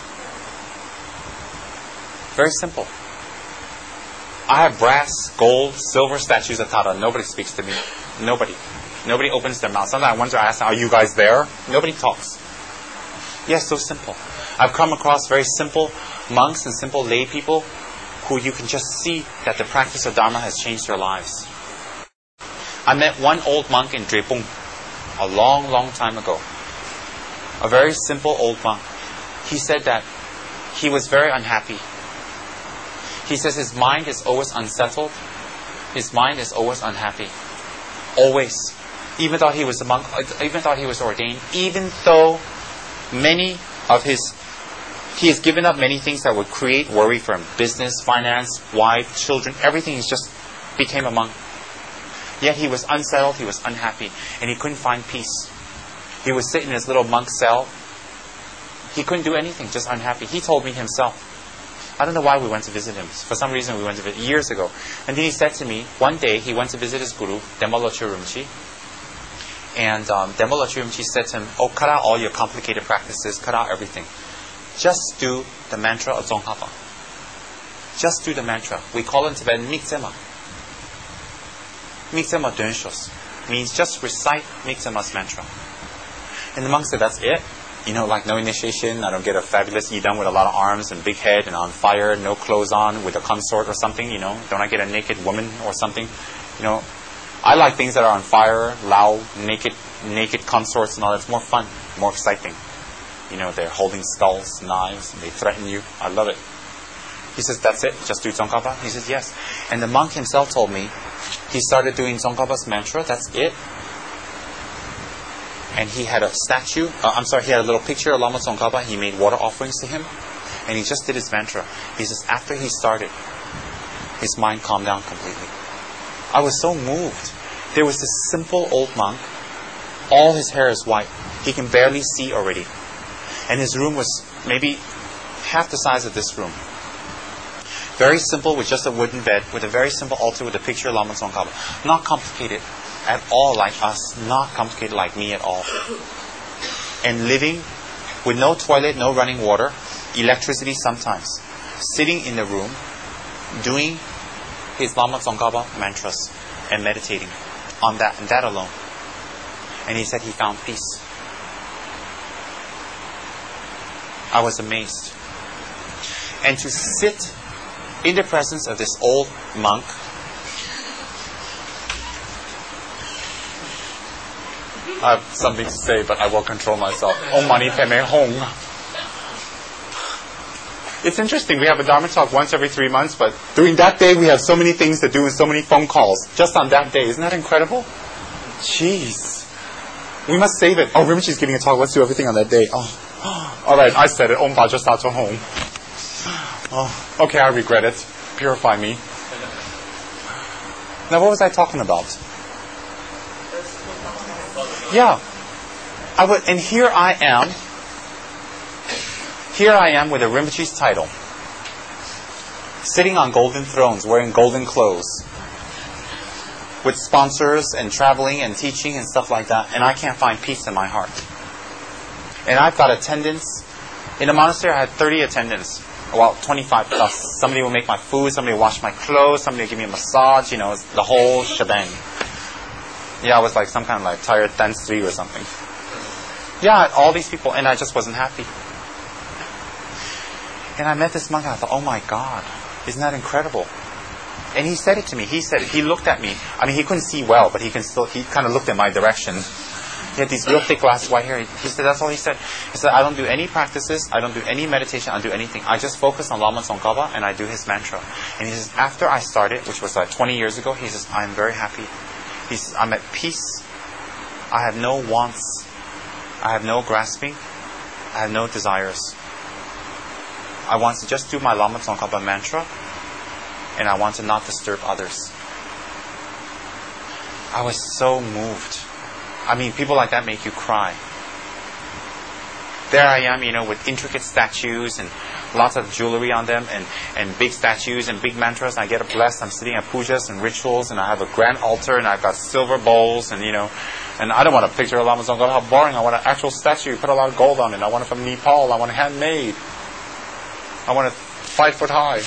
S2: Very simple. I have brass, gold, silver statues of Tara. Nobody speaks to me. Nobody. Nobody opens their mouth. Sometimes I wonder, I ask them, are you guys there? Nobody talks. Yes, so simple. I've come across very simple monks and simple lay people who you can just see that the practice of Dharma has changed their lives. I met one old monk in Drepung a long, long time ago. A very simple old monk. He said that he was very unhappy. He says his mind is always unsettled. His mind is always unhappy. Always. Even though he was a monk, even though he was ordained, even though many of his, he has given up many things that would create worry for him. Business, finance, wife, children, everything. He just became a monk. Yet he was unsettled, he was unhappy, and he couldn't find peace. He would sit in his little monk cell. He couldn't do anything, just unhappy. He told me himself. I don't know why we went to visit him. For some reason we went to visit years ago. And then he said to me, one day he went to visit his guru, Denpa Lodro Rinpoche, And um, Denpa Lotri Rinpoche said to him, oh, cut out all your complicated practices, cut out everything. Just do the mantra of Tsongkhapa. Just do the mantra. We call it in Tibetan Miktsema. Miktsema Dönshos means just recite Miktsema's mantra. And the monk said, that's it? You know, like no initiation, I don't get a fabulous yidam with a lot of arms and big head and on fire, no clothes on with a consort or something, you know. Don't I get a naked woman or something? You know, I like things that are on fire, loud, naked, naked consorts and all. It's more fun, more exciting. You know, they're holding skulls, knives, and they threaten you. I love it. He says, that's it? Just do Tsongkhapa? He says, yes. And the monk himself told me, he started doing Tsongkhapa's mantra, that's it. And he had a statue, uh, I'm sorry, he had a little picture of Lama Tsongkhapa. He made water offerings to him. And he just did his mantra. He says, after he started, his mind calmed down completely. I was so moved. There was this simple old monk. All his hair is white. He can barely see already. And his room was maybe half the size of this room. Very simple, with just a wooden bed, with a very simple altar with a picture of Lama Tsongkhapa. Not complicated at all like us. Not complicated like me at all. And living with no toilet, no running water, electricity sometimes. Sitting in the room, doing his Lama Tsongkhapa mantras and meditating on that and that alone. And he said he found peace. I was amazed. And to sit in the presence of this old monk, I have something to say, but I will control myself. Om Mani Padme Hum. It's interesting, we have a Dharma talk once every three months, but during that day we have so many things to do and so many phone calls. Just on that day. Isn't that incredible? Jeez. We must save it. Oh, Rinpoche's giving a talk. Let's do everything on that day. Oh, all right, I said it. Om Vajrasato Home. Oh, okay, I regret it. Purify me. Now, what was I talking about? Yeah. I would, and here I am. Here I am with a Rinpoche's title. Sitting on golden thrones, wearing golden clothes. With sponsors and traveling and teaching and stuff like that. And I can't find peace in my heart. And I've got attendants. In the monastery I had thirty attendants. Well, twenty-five plus. Somebody will make my food, somebody will wash my clothes, somebody will give me a massage, you know, the whole shebang. Yeah, I was like some kind of like tired dance three or something. Yeah, all these people, and I just wasn't happy. And I met this monk and I thought, oh my God, isn't that incredible? And he said it to me. He said, he looked at me. I mean, he couldn't see well, but he can still, he kind of looked in my direction. He had these real thick glasses, white hair. He, he said, that's all he said. He said, I don't do any practices. I don't do any meditation. I don't do anything. I just focus on Lama Tsongkhapa and I do his mantra. And he says, after I started, which was like twenty years ago, he says, I'm very happy. He says, I'm at peace. I have no wants. I have no grasping. I have no desires. I want to just do my Lama Tsongkhapa mantra and I want to not disturb others. I was so moved. I mean, people like that make you cry. There I am, you know, with intricate statues and lots of jewelry on them and, and big statues and big mantras. And I get blessed. I'm sitting at pujas and rituals and I have a grand altar and I've got silver bowls and, you know, and I don't want a picture of Lama Tsongkhapa. How boring. I want an actual statue. Put a lot of gold on it. I want it from Nepal. I want it handmade. I want it five foot high.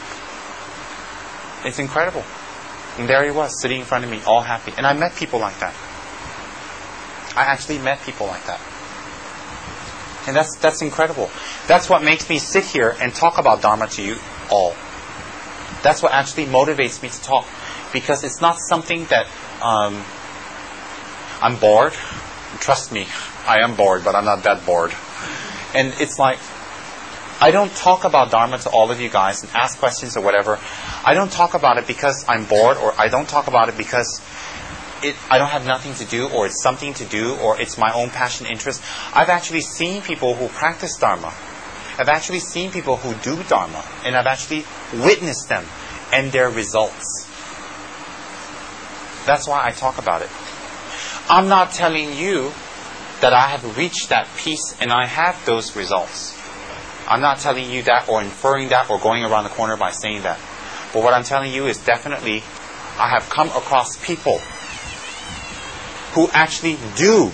S2: It's incredible. And there he was, sitting in front of me, all happy. And I met people like that. I actually met people like that. And that's that's incredible. That's what makes me sit here and talk about Dharma to you all. That's what actually motivates me to talk. Because it's not something that um, I'm bored. Trust me, I am bored, but I'm not that bored. And it's like, I don't talk about Dharma to all of you guys and ask questions or whatever. I don't talk about it because I'm bored, or I don't talk about it because it, I don't have nothing to do, or it's something to do, or it's my own passion interest. I've actually seen people who practice Dharma. I've actually seen people who do Dharma, and I've actually witnessed them and their results. That's why I talk about it. I'm not telling you that I have reached that peace and I have those results. I'm not telling you that or inferring that or going around the corner by saying that. But what I'm telling you is definitely I have come across people who actually do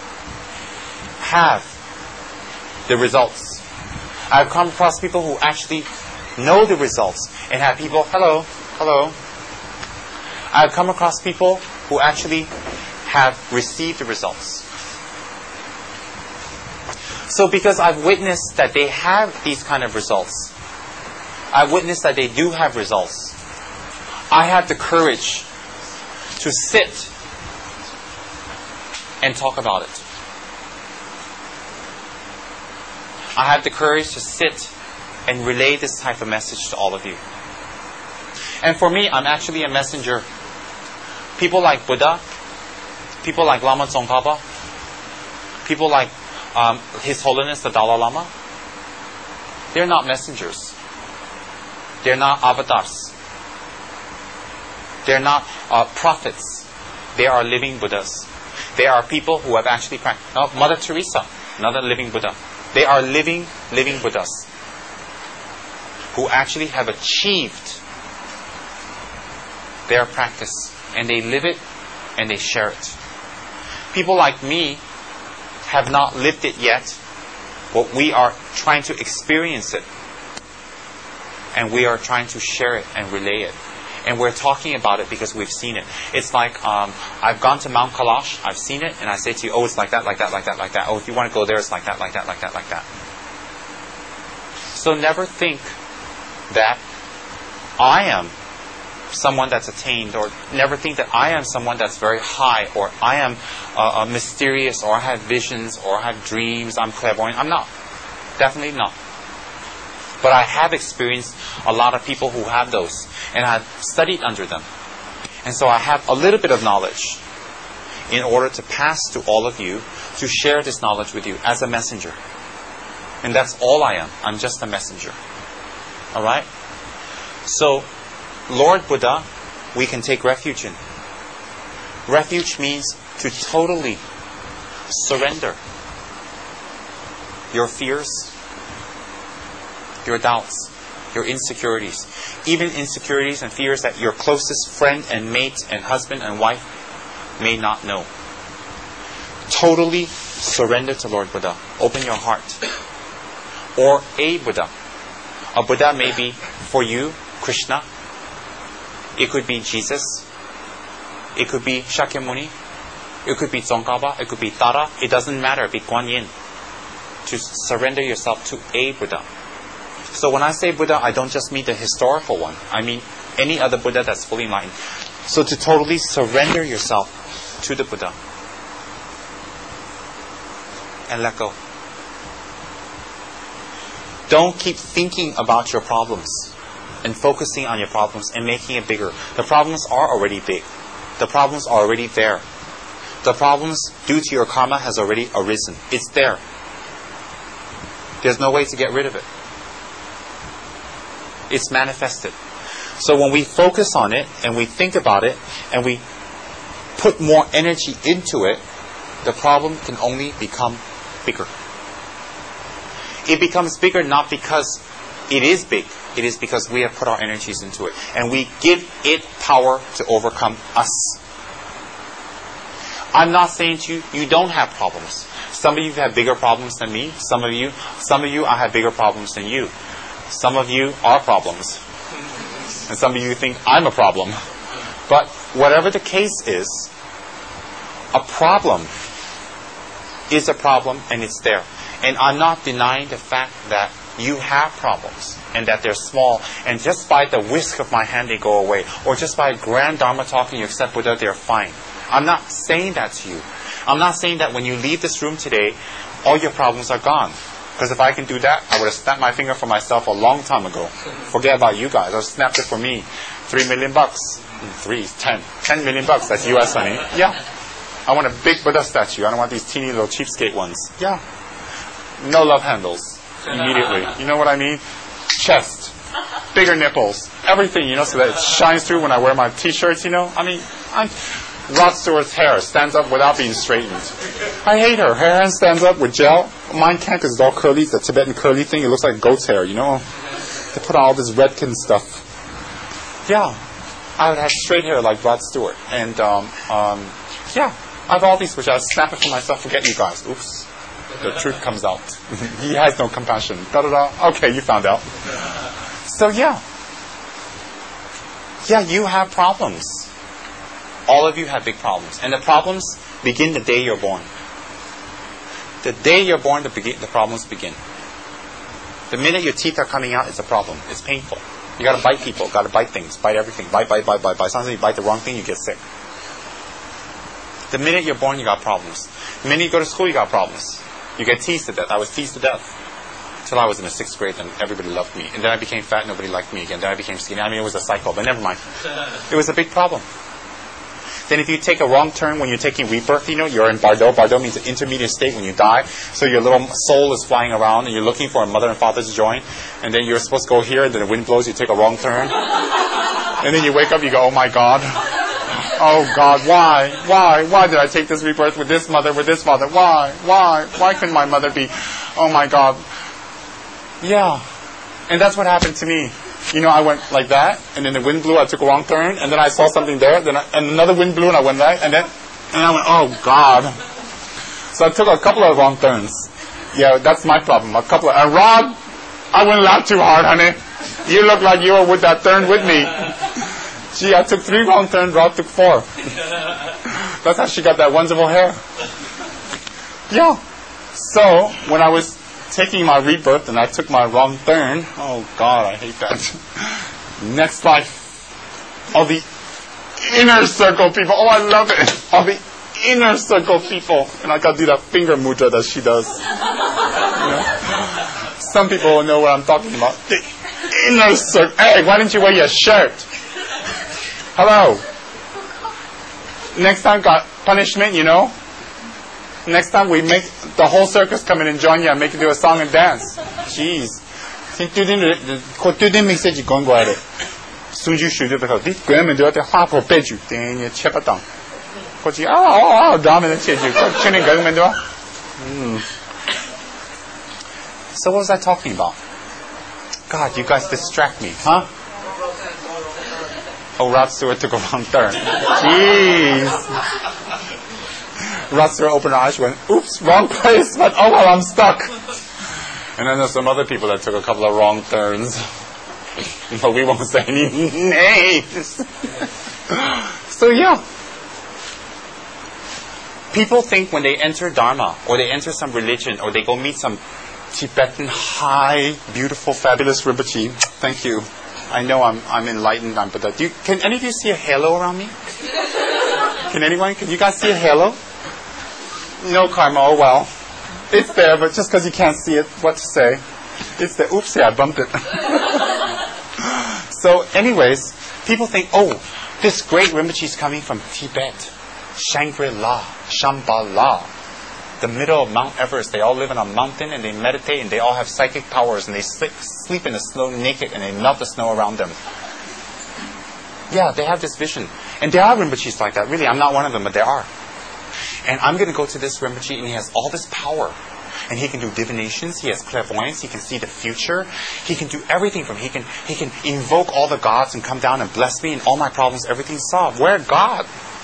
S2: have the results. I've come across people who actually know the results and have people, hello, hello. I've come across people who actually have received the results. So because I've witnessed that they have these kind of results, I've witnessed that they do have results, I have the courage to sit and talk about it. I have the courage to sit and relay this type of message to all of you. And for me, I'm actually a messenger. People like Buddha, people like Lama Tsongkhapa, people like um, His Holiness the Dalai Lama, they're not messengers. They're not avatars. They're not uh, prophets. They are living Buddhas. They are people who have actually practiced. Oh, Mother Teresa, another living Buddha. They are living, living Buddhas who actually have achieved their practice, and they live it and they share it. People like me have not lived it yet, but we are trying to experience it, and we are trying to share it and relay it. And we're talking about it because we've seen it. It's like um, I've gone to Mount Kailash, I've seen it, and I say to you, oh, it's like that, like that, like that, like that. Oh, if you want to go there, it's like that, like that, like that, like that. So never think that I am someone that's attained, or never think that I am someone that's very high, or I am uh, uh, mysterious, or I have visions, or I have dreams, I'm clairvoyant. I'm not. Definitely not. But I have experienced a lot of people who have those, and I've studied under them. And so I have a little bit of knowledge in order to pass to all of you, to share this knowledge with you as a messenger. And that's all I am. I'm just a messenger. Alright? So, Lord Buddha, we can take refuge in. Refuge means to totally surrender your fears, your doubts, your insecurities, even insecurities and fears that your closest friend and mate and husband and wife may not know. Totally surrender to Lord Buddha. Open your heart. Or a Buddha. A Buddha may be, for you, Krishna. It could be Jesus. It could be Shakyamuni. It could be Tsongkhapa. It could be Tara. It doesn't matter. Be Kuan Yin. To surrender yourself to a Buddha. So when I say Buddha, I don't just mean the historical one. I mean any other Buddha that's fully enlightened. So to totally surrender yourself to the Buddha. And let go. Don't keep thinking about your problems and focusing on your problems and making it bigger. The problems are already big. The problems are already there. The problems due to your karma has already arisen. It's there. There's no way to get rid of it. It's manifested. So when we focus on it and we think about it and we put more energy into it, the problem can only become bigger. It becomes bigger not because it is big. It is because we have put our energies into it. And we give it power to overcome us. I'm not saying to you, you don't have problems. Some of you have bigger problems than me. Some of you, some of you, I have bigger problems than you. Some of you are problems. And some of you think I'm a problem. But whatever the case is, a problem is a problem and it's there. And I'm not denying the fact that you have problems and that they're small, and just by the whisk of my hand they go away, or just by a grand Dharma talk and you accept Buddha, they're fine. I'm not saying that to you. I'm not saying that when you leave this room today, all your problems are gone. Because if I can do that, I would have snapped my finger for myself a long time ago. Forget about you guys. I snapped it for me. Three million bucks. Three, ten. Ten million bucks. That's U S, honey. Yeah. I want a big Buddha statue. I don't want these teeny little cheapskate ones. Yeah. No love handles. Immediately. You know what I mean? Chest. Bigger nipples. Everything, you know, so that it shines through when I wear my t-shirts, you know? I mean, I'm... Rod Stewart's hair stands up without being straightened. I hate her. Her hair stands up with gel. Mine can't because it's all curly. It's a Tibetan curly thing. It looks like goat's hair, you know? They put all this Redken stuff. Yeah. I would have straight hair like Rod Stewart. And, um, um, yeah. I have all these wishes. I snap it for myself, forget you guys. Oops. The truth comes out. He has no compassion. Da da da. Okay, you found out. So yeah. Yeah, you have problems. All of you have big problems. And the problems begin the day you're born. The day you're born, the, begin, the problems begin. The minute your teeth are coming out, it's a problem. It's painful. You got to bite people, got to bite things, bite everything, bite, bite, bite, bite, bite. Sometimes you bite the wrong thing, you get sick. The minute you're born, you got problems. The minute you go to school, you got problems. You get teased to death. I was teased to death until I was in the sixth grade, and everybody loved me. And then I became fat, nobody liked me again. Then I became skinny. I mean, it was a cycle, but never mind. It was a big problem. Then if you take a wrong turn when you're taking rebirth, you know, you're in Bardo. Bardo means an intermediate state when you die. So your little soul is flying around and you're looking for a mother and father to join. And then you're supposed to go here, and then the wind blows, you take a wrong turn. And then you wake up, you go, oh my God. Oh God, why? Why? Why did I take this rebirth with this mother, with this father? Why? Why? Why couldn't my mother be? Oh my God. Yeah. And that's what happened to me. You know, I went like that, and then the wind blew, I took a wrong turn, and then I saw something there, then I, and another wind blew, and I went right, and then, and I went, oh God. So I took a couple of wrong turns. Yeah, that's my problem. A couple of, and Rod, I wouldn't laugh too hard, honey. You look like you were with that turn with me. Gee, I took three wrong turns, Rod took four. That's how she got that wonderful hair. Yeah. So, when I was taking my rebirth and I took my wrong turn, oh God, I hate that. Next life, all the inner circle people, oh I love it. All the inner circle people, and I got to do that finger mudra that she does. You know? Some people will know what I'm talking about. The inner circle. Hey, why didn't you wear your shirt? Hello. Next time got punishment, you know. Next time we make the whole circus come in and join you and make you do a song and dance. Jeez. Ko tu din message gong go ade. Sunju shu de ko di gwen men do te ha po pe ju tin ye che pa tong. Ko ji ah ah da men che ju ko chen ni gwen men do. So what was I talking about? God, you guys distract me, huh? Oh, Rod Stewart took a wrong turn. Jeez. Rod Stewart opened her eyes, went, oops, wrong place, but oh well, I'm stuck. And then there's some other people that took a couple of wrong turns. But we won't say any names. So yeah. People think when they enter Dharma, or they enter some religion, or they go meet some Tibetan high, beautiful, fabulous Rinpoche. Thank you. I know I'm I'm enlightened. I'm but do you, can any of you see a halo around me? Can anyone? Can you guys see a halo? No karma. Oh well, it's there, but just because you can't see it, what to say? It's there. Oops, yeah, I bumped it. So, anyways, people think, oh, this great Rinpoche is coming from Tibet, Shangri-La, Shambhala, the middle of Mount Everest. They all live on a mountain and they meditate and they all have psychic powers and they sleep, sleep in the snow naked and they melt the snow around them. Yeah, they have this vision. And there are Rinpoches like that. Really, I'm not one of them, but there are. And I'm going to go to this Rinpoche and he has all this power. And he can do divinations, he has clairvoyance, he can see the future. He can do everything from, he can he can invoke all the gods and come down and bless me and all my problems, everything's solved. Where God?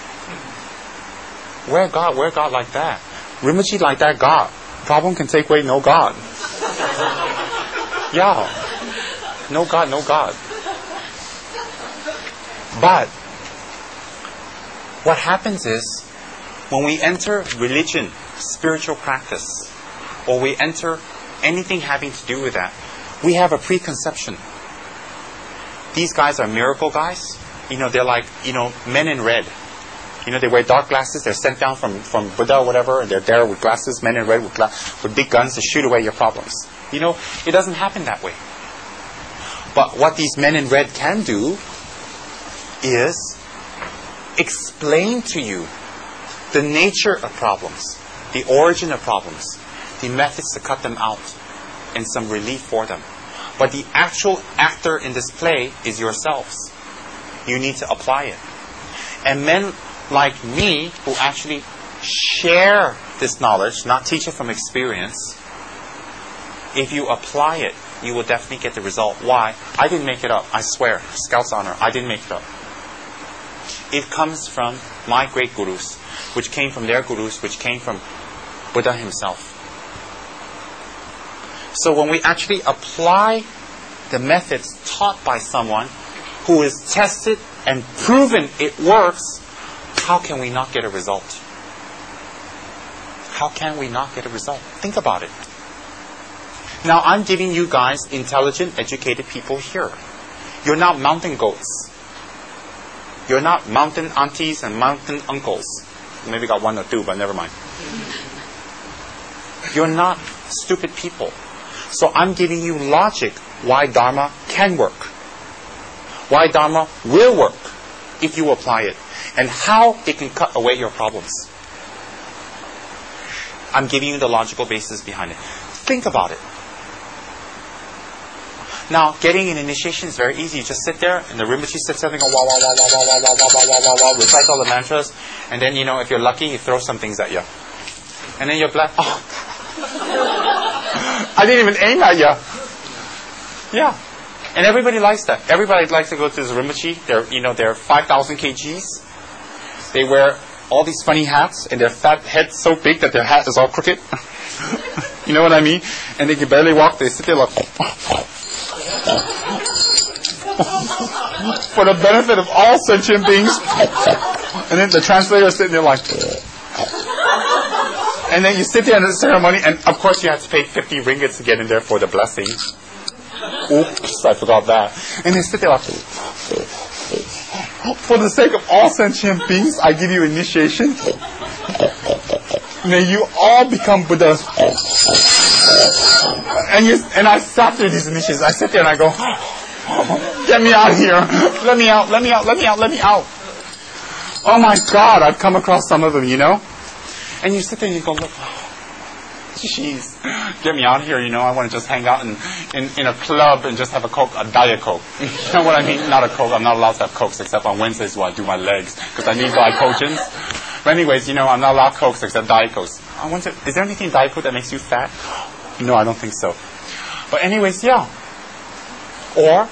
S2: Where God? Where God like that? Rinpoche like that God. Problem can take away no God. Yeah. No God, no God. But what happens is when we enter religion, spiritual practice, or we enter anything having to do with that, we have a preconception. These guys are miracle guys. You know, they're like, you know, men in red. You know, they wear dark glasses. They're sent down from, from Buddha or whatever, and they're there with glasses, men in red with, gla- with big guns to shoot away your problems. You know, it doesn't happen that way. But what these men in red can do is explain to you the nature of problems, the origin of problems, the methods to cut them out, and some relief for them. But the actual actor in this play is yourselves. You need to apply it. And men like me, who actually share this knowledge, not teach it from experience, if you apply it, you will definitely get the result. Why? I didn't make it up. I swear. Scout's honor. I didn't make it up. It comes from my great gurus, which came from their gurus, which came from Buddha himself. So when we actually apply the methods taught by someone who is tested and proven it works, how can we not get a result? How can we not get a result? Think about it. Now, I'm giving you guys intelligent, educated people here. You're not mountain goats. You're not mountain aunties and mountain uncles. Maybe got one or two, but never mind. You're not stupid people. So I'm giving you logic why Dharma can work. Why Dharma will work if you apply it. And how it can cut away your problems. I'm giving you the logical basis behind it. Think about it. Now, getting an initiation is very easy. You just sit there, and the Rinpoche sits there and go, wah, wah, wah, wah, wah, wah, wah, wah, wah, wah, wah, recite all the mantras, and then, you know, if you're lucky, he throws some things at you. And then you're like, oh, I didn't even aim at you. Yeah. And everybody likes that. Everybody likes to go to this Rinpoche. They're, you know, they're five thousand kilograms. They wear all these funny hats, and their fat head's so big that their hat is all crooked. You know what I mean? And they can barely walk. They sit there like... for the benefit of all sentient beings. And then the translator is sitting there like... And then you sit there in the ceremony, and of course you have to pay fifty ringgits to get in there for the blessing. Oops, I forgot that. And they sit there like... For the sake of all sentient beings, I give you initiation. May you all become Buddhas. And you, and I sat through these initiations. I sit there and I go, get me out of here. Let me out, let me out, let me out, let me out. Oh my God, I've come across some of them, you know. And you sit there and you go, look, jeez, get me out of here, you know. I want to just hang out in, in, in a club and just have a Coke, a Diet Coke. You know what I mean? Not a Coke. I'm not allowed to have Cokes except on Wednesdays while I do my legs because I need glycogens. But anyways, you know, I'm not allowed Cokes except Diet Cokes. I want to, is there anything in Diet Coke that makes you fat? No, I don't think so. But anyways, yeah. Or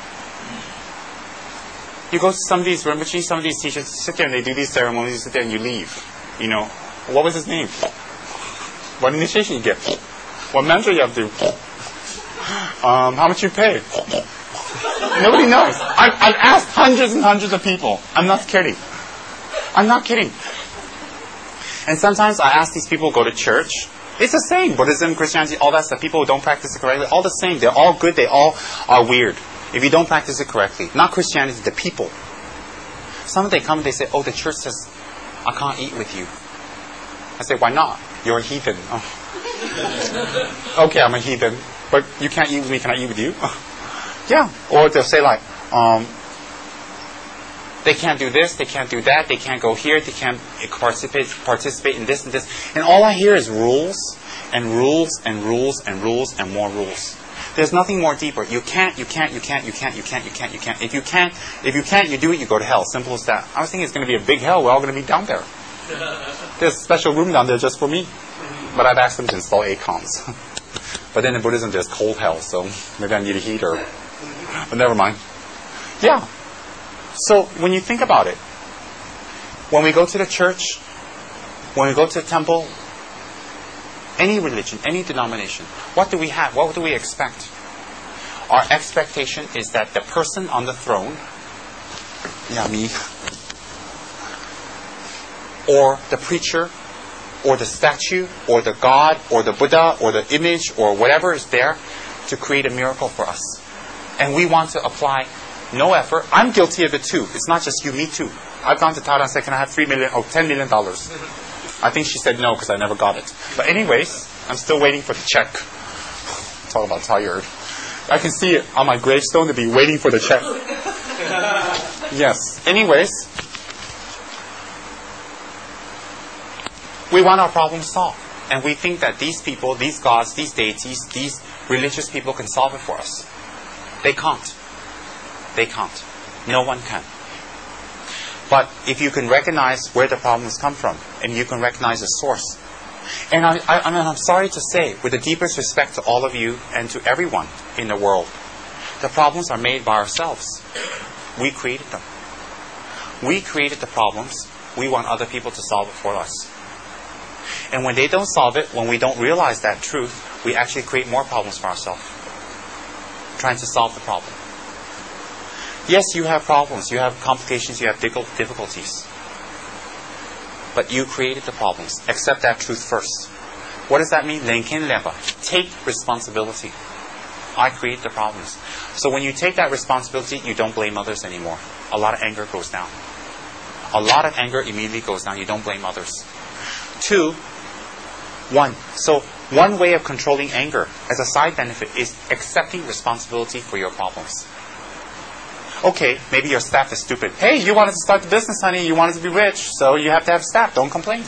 S2: you go to some of these Rinpoche, some of these teachers, sit there and they do these ceremonies, you sit there and you leave. You know, what was his name? What initiation you get? What mantra you have to do? Um, how much you pay? Nobody knows. I've, I've asked hundreds and hundreds of people. I'm not kidding. I'm not kidding. And sometimes I ask these people to go to church. It's the same. Buddhism, Christianity, all that stuff. People who don't practice it correctly, all the same. They're all good. They all are weird. If you don't practice it correctly. Not Christianity, the people. Some of them come and they say, oh, the church says, I can't eat with you. I say, why not? You're a heathen. Oh. Okay, I'm a heathen. But you can't eat with me. Can I eat with you? Yeah. Or they'll say like, um, they can't do this, they can't do that, they can't go here, they can't participate participate in this and this. And all I hear is rules and rules and rules and rules and more rules. There's nothing more deeper. You can't, you can't, you can't, you can't, you can't, you can't, you can't. If you can't, if you can't, you do it, you go to hell. Simple as that. I was thinking it's going to be a big hell. We're all going to be down there. There's a special room down there just for me. But I've asked them to install A COMs. But then in Buddhism there's cold hell, so maybe I need a heater. But never mind. Yeah. So when you think about it, when we go to the church, when we go to the temple, any religion, any denomination, what do we have? What do we expect? Our expectation is that the person on the throne, yeah, me, or the preacher, or the statue, or the God, or the Buddha, or the image, or whatever is there to create a miracle for us. And we want to apply no effort. I'm guilty of it too. It's not just you, me too. I've gone to Tara and said, can I have three million, oh, ten million dollars? I think she said no because I never got it. But anyways, I'm still waiting for the check. Talk about tired. I can see it on my gravestone to be waiting for the check. Yes. Anyways, we want our problems solved. And we think that these people, these gods, these deities, these religious people can solve it for us. They can't. They can't. No one can. But if you can recognize where the problems come from, and you can recognize the source. And I, I, I mean, I'm sorry to say, with the deepest respect to all of you and to everyone in the world, the problems are made by ourselves. We created them. We created the problems. We want other people to solve it for us. And when they don't solve it, when we don't realize that truth, we actually create more problems for ourselves, trying to solve the problem. Yes, you have problems, you have complications, you have difficulties. But you created the problems. Accept that truth first. What does that mean? Take responsibility. I create the problems. So when you take that responsibility, you don't blame others anymore. A lot of anger goes down. A lot of anger immediately goes down. You don't blame others. Two, one. So one way of controlling anger as a side benefit is accepting responsibility for your problems. Okay, maybe your staff is stupid. Hey, you wanted to start the business, honey. You wanted to be rich, so you have to have staff. Don't complain.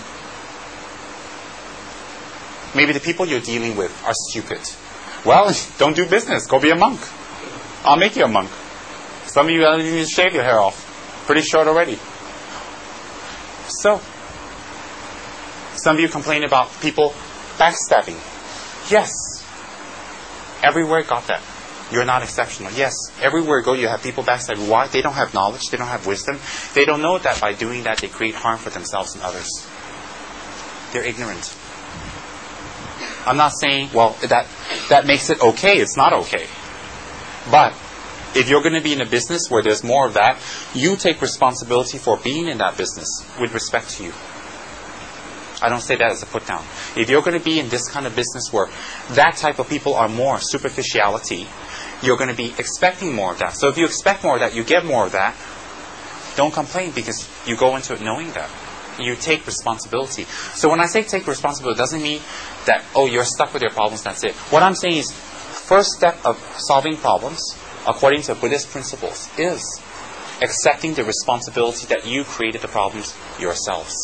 S2: Maybe the people you're dealing with are stupid. Well, don't do business. Go be a monk. I'll make you a monk. Some of you don't even shave your hair off. Pretty short already. So, some of you complain about people backstabbing. Yes. Everywhere got that. You're not exceptional. Yes. Everywhere you go, you have people backstabbing. Why? They don't have knowledge. They don't have wisdom. They don't know that by doing that, they create harm for themselves and others. They're ignorant. I'm not saying, well, that that makes it okay. It's not okay. But if you're going to be in a business where there's more of that, you take responsibility for being in that business with respect to you. I don't say that as a put down. If you're going to be in this kind of business where that type of people are more superficiality, you're going to be expecting more of that. So if you expect more of that, you get more of that. Don't complain because you go into it knowing that. You take responsibility. So when I say take responsibility, it doesn't mean that, oh, you're stuck with your problems, that's it. What I'm saying is, first step of solving problems, according to Buddhist principles, is accepting the responsibility that you created the problems yourselves.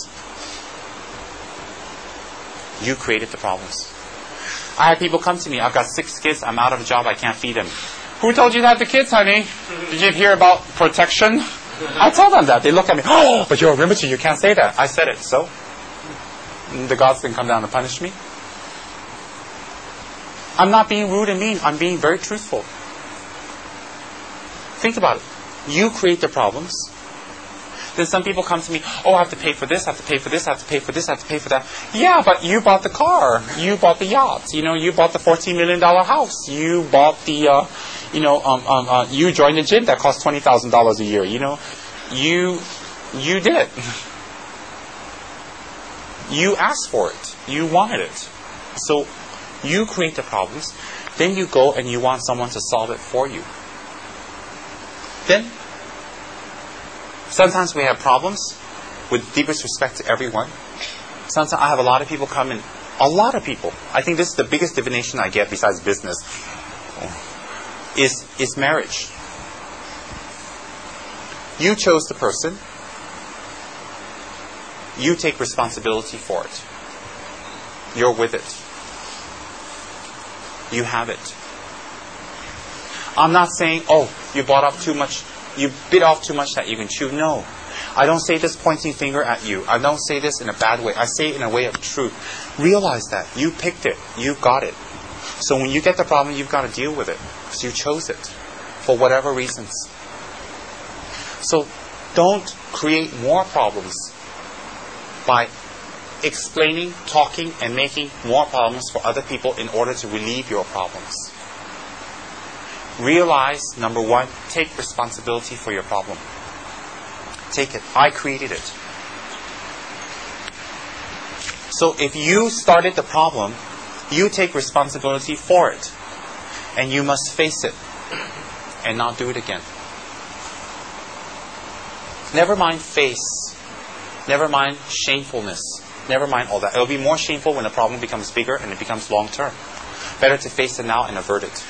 S2: You created the problems. I had people come to me, I've got six kids, I'm out of a job, I can't feed them. Who told you to have the kids, honey? Did you hear about protection? I tell them that. They look at me, oh, but you're a Rinpoche, you can't say that. I said it, so? The gods can come down and punish me? I'm not being rude and mean, I'm being very truthful. Think about it. You create the problems. Then some people come to me, oh, I have to pay for this, I have to pay for this, I have to pay for this, I have to pay for that. Yeah, but you bought the car. You bought the yacht. You know, you bought the fourteen million dollars house. You bought the, uh, you know, um, um, uh, you joined the gym that costs twenty thousand dollars a year. You know, you, you did it. You asked for it. You wanted it. So you create the problems. Then you go and you want someone to solve it for you. Then, sometimes we have problems with deepest respect to everyone. Sometimes I have a lot of people come in. A lot of people. I think this is the biggest divination I get besides business. Is, is marriage. You chose the person. You take responsibility for it. You're with it. You have it. I'm not saying, oh, you bought up too much, you bit off too much that you can chew. No. I don't say this pointing finger at you. I don't say this in a bad way. I say it in a way of truth. Realize that. You picked it. You got it. So when you get the problem, you've got to deal with it. Because you chose it. For whatever reasons. So don't create more problems by explaining, talking, and making more problems for other people in order to relieve your problems. Realize, number one, take responsibility for your problem. Take it. I created it. So if you started the problem, you take responsibility for it. And you must face it. And not do it again. Never mind face. Never mind shamefulness. Never mind all that. It will be more shameful when the problem becomes bigger and it becomes long term. Better to face it now and avert it.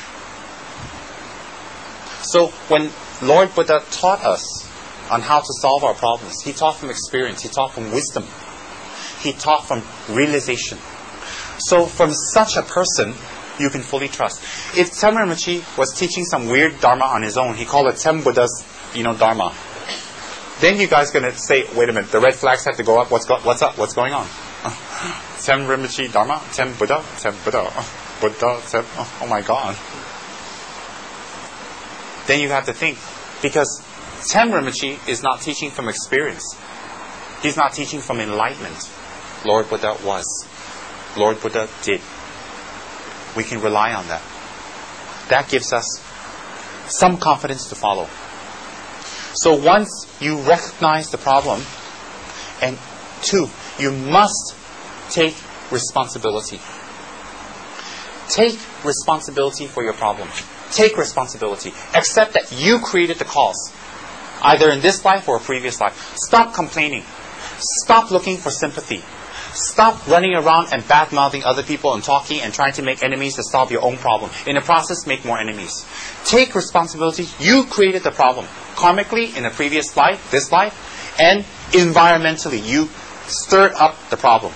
S2: So when Lord Buddha taught us on how to solve our problems, He taught from experience, He taught from wisdom, He taught from realization. So from such a person, you can fully trust. If Tsem Rinpoche was teaching some weird Dharma on his own, he called it Tsem Buddha's, you know, Dharma. Then you guys are going to say, wait a minute, the red flags have to go up. What's go- what's up? What's going on? Tsem Rinpoche Dharma? Tsem Buddha? Tsem Buddha? Buddha? Tsem? Oh, oh my God. Then you have to think. Because Ten Rinpoche is not teaching from experience. He's not teaching from enlightenment. Lord Buddha was. Lord Buddha did. We can rely on that. That gives us some confidence to follow. So once you recognize the problem, and two, you must take responsibility. Take responsibility for your problem. Take responsibility. Accept that you created the cause, either in this life or a previous life. Stop complaining. Stop looking for sympathy. Stop running around and bad-mouthing other people and talking and trying to make enemies to solve your own problem. In the process, make more enemies. Take responsibility. You created the problem. Karmically, in a previous life, this life, and environmentally, you stirred up the problem.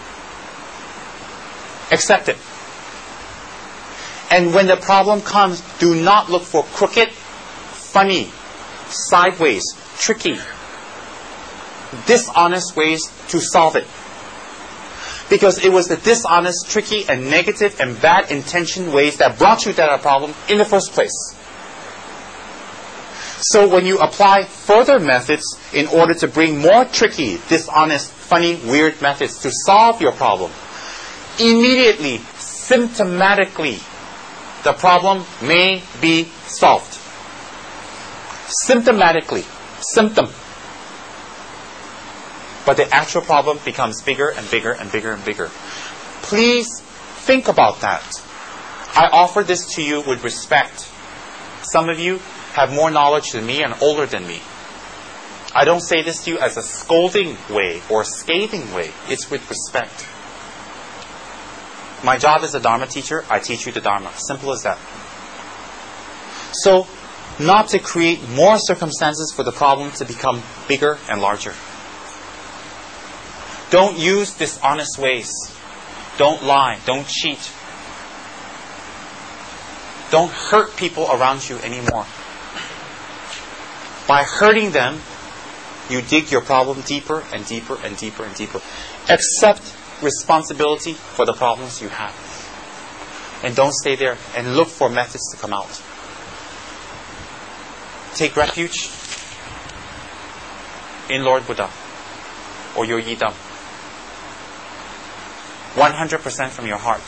S2: Accept it. And when the problem comes, do not look for crooked, funny, sideways, tricky, dishonest ways to solve it. Because it was the dishonest, tricky, and negative and bad intention ways that brought you to that problem in the first place. So when you apply further methods in order to bring more tricky, dishonest, funny, weird methods to solve your problem, immediately, symptomatically, the problem may be solved. Symptomatically. Symptom. But the actual problem becomes bigger and bigger and bigger and bigger. Please think about that. I offer this to you with respect. Some of you have more knowledge than me and older than me. I don't say this to you as a scolding way or scathing way. It's with respect. My job as a Dharma teacher, I teach you the Dharma. Simple as that. So, not to create more circumstances for the problem to become bigger and larger. Don't use dishonest ways. Don't lie. Don't cheat. Don't hurt people around you anymore. By hurting them, you dig your problem deeper and deeper and deeper and deeper. Accept responsibility for the problems you have. And don't stay there and look for methods to come out. Take refuge in Lord Buddha or your Yidam. one hundred percent from your heart.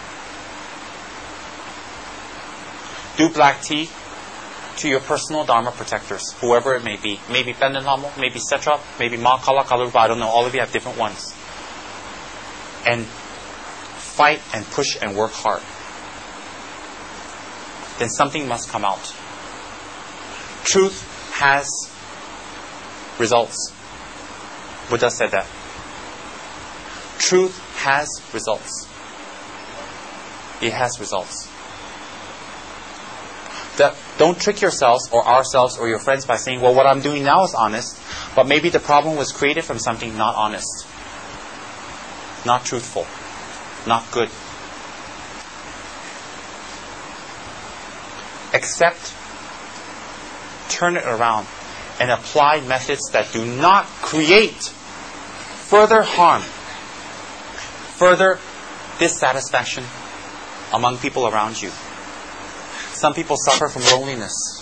S2: Do black tea to your personal Dharma protectors, whoever it may be. Maybe Benden Lamo, maybe Setrap, maybe Ma Kala Kalupa, I don't know. All of you have different ones. And fight and push and work hard. Then something must come out. Truth has results. Buddha said that. Truth has results. It has results. That, don't trick yourselves or ourselves or your friends by saying, well, what I'm doing now is honest, but maybe the problem was created from something not honest, not truthful, not good. Accept, turn it around, and apply methods that do not create further harm, further dissatisfaction among people around you. Some people suffer from loneliness.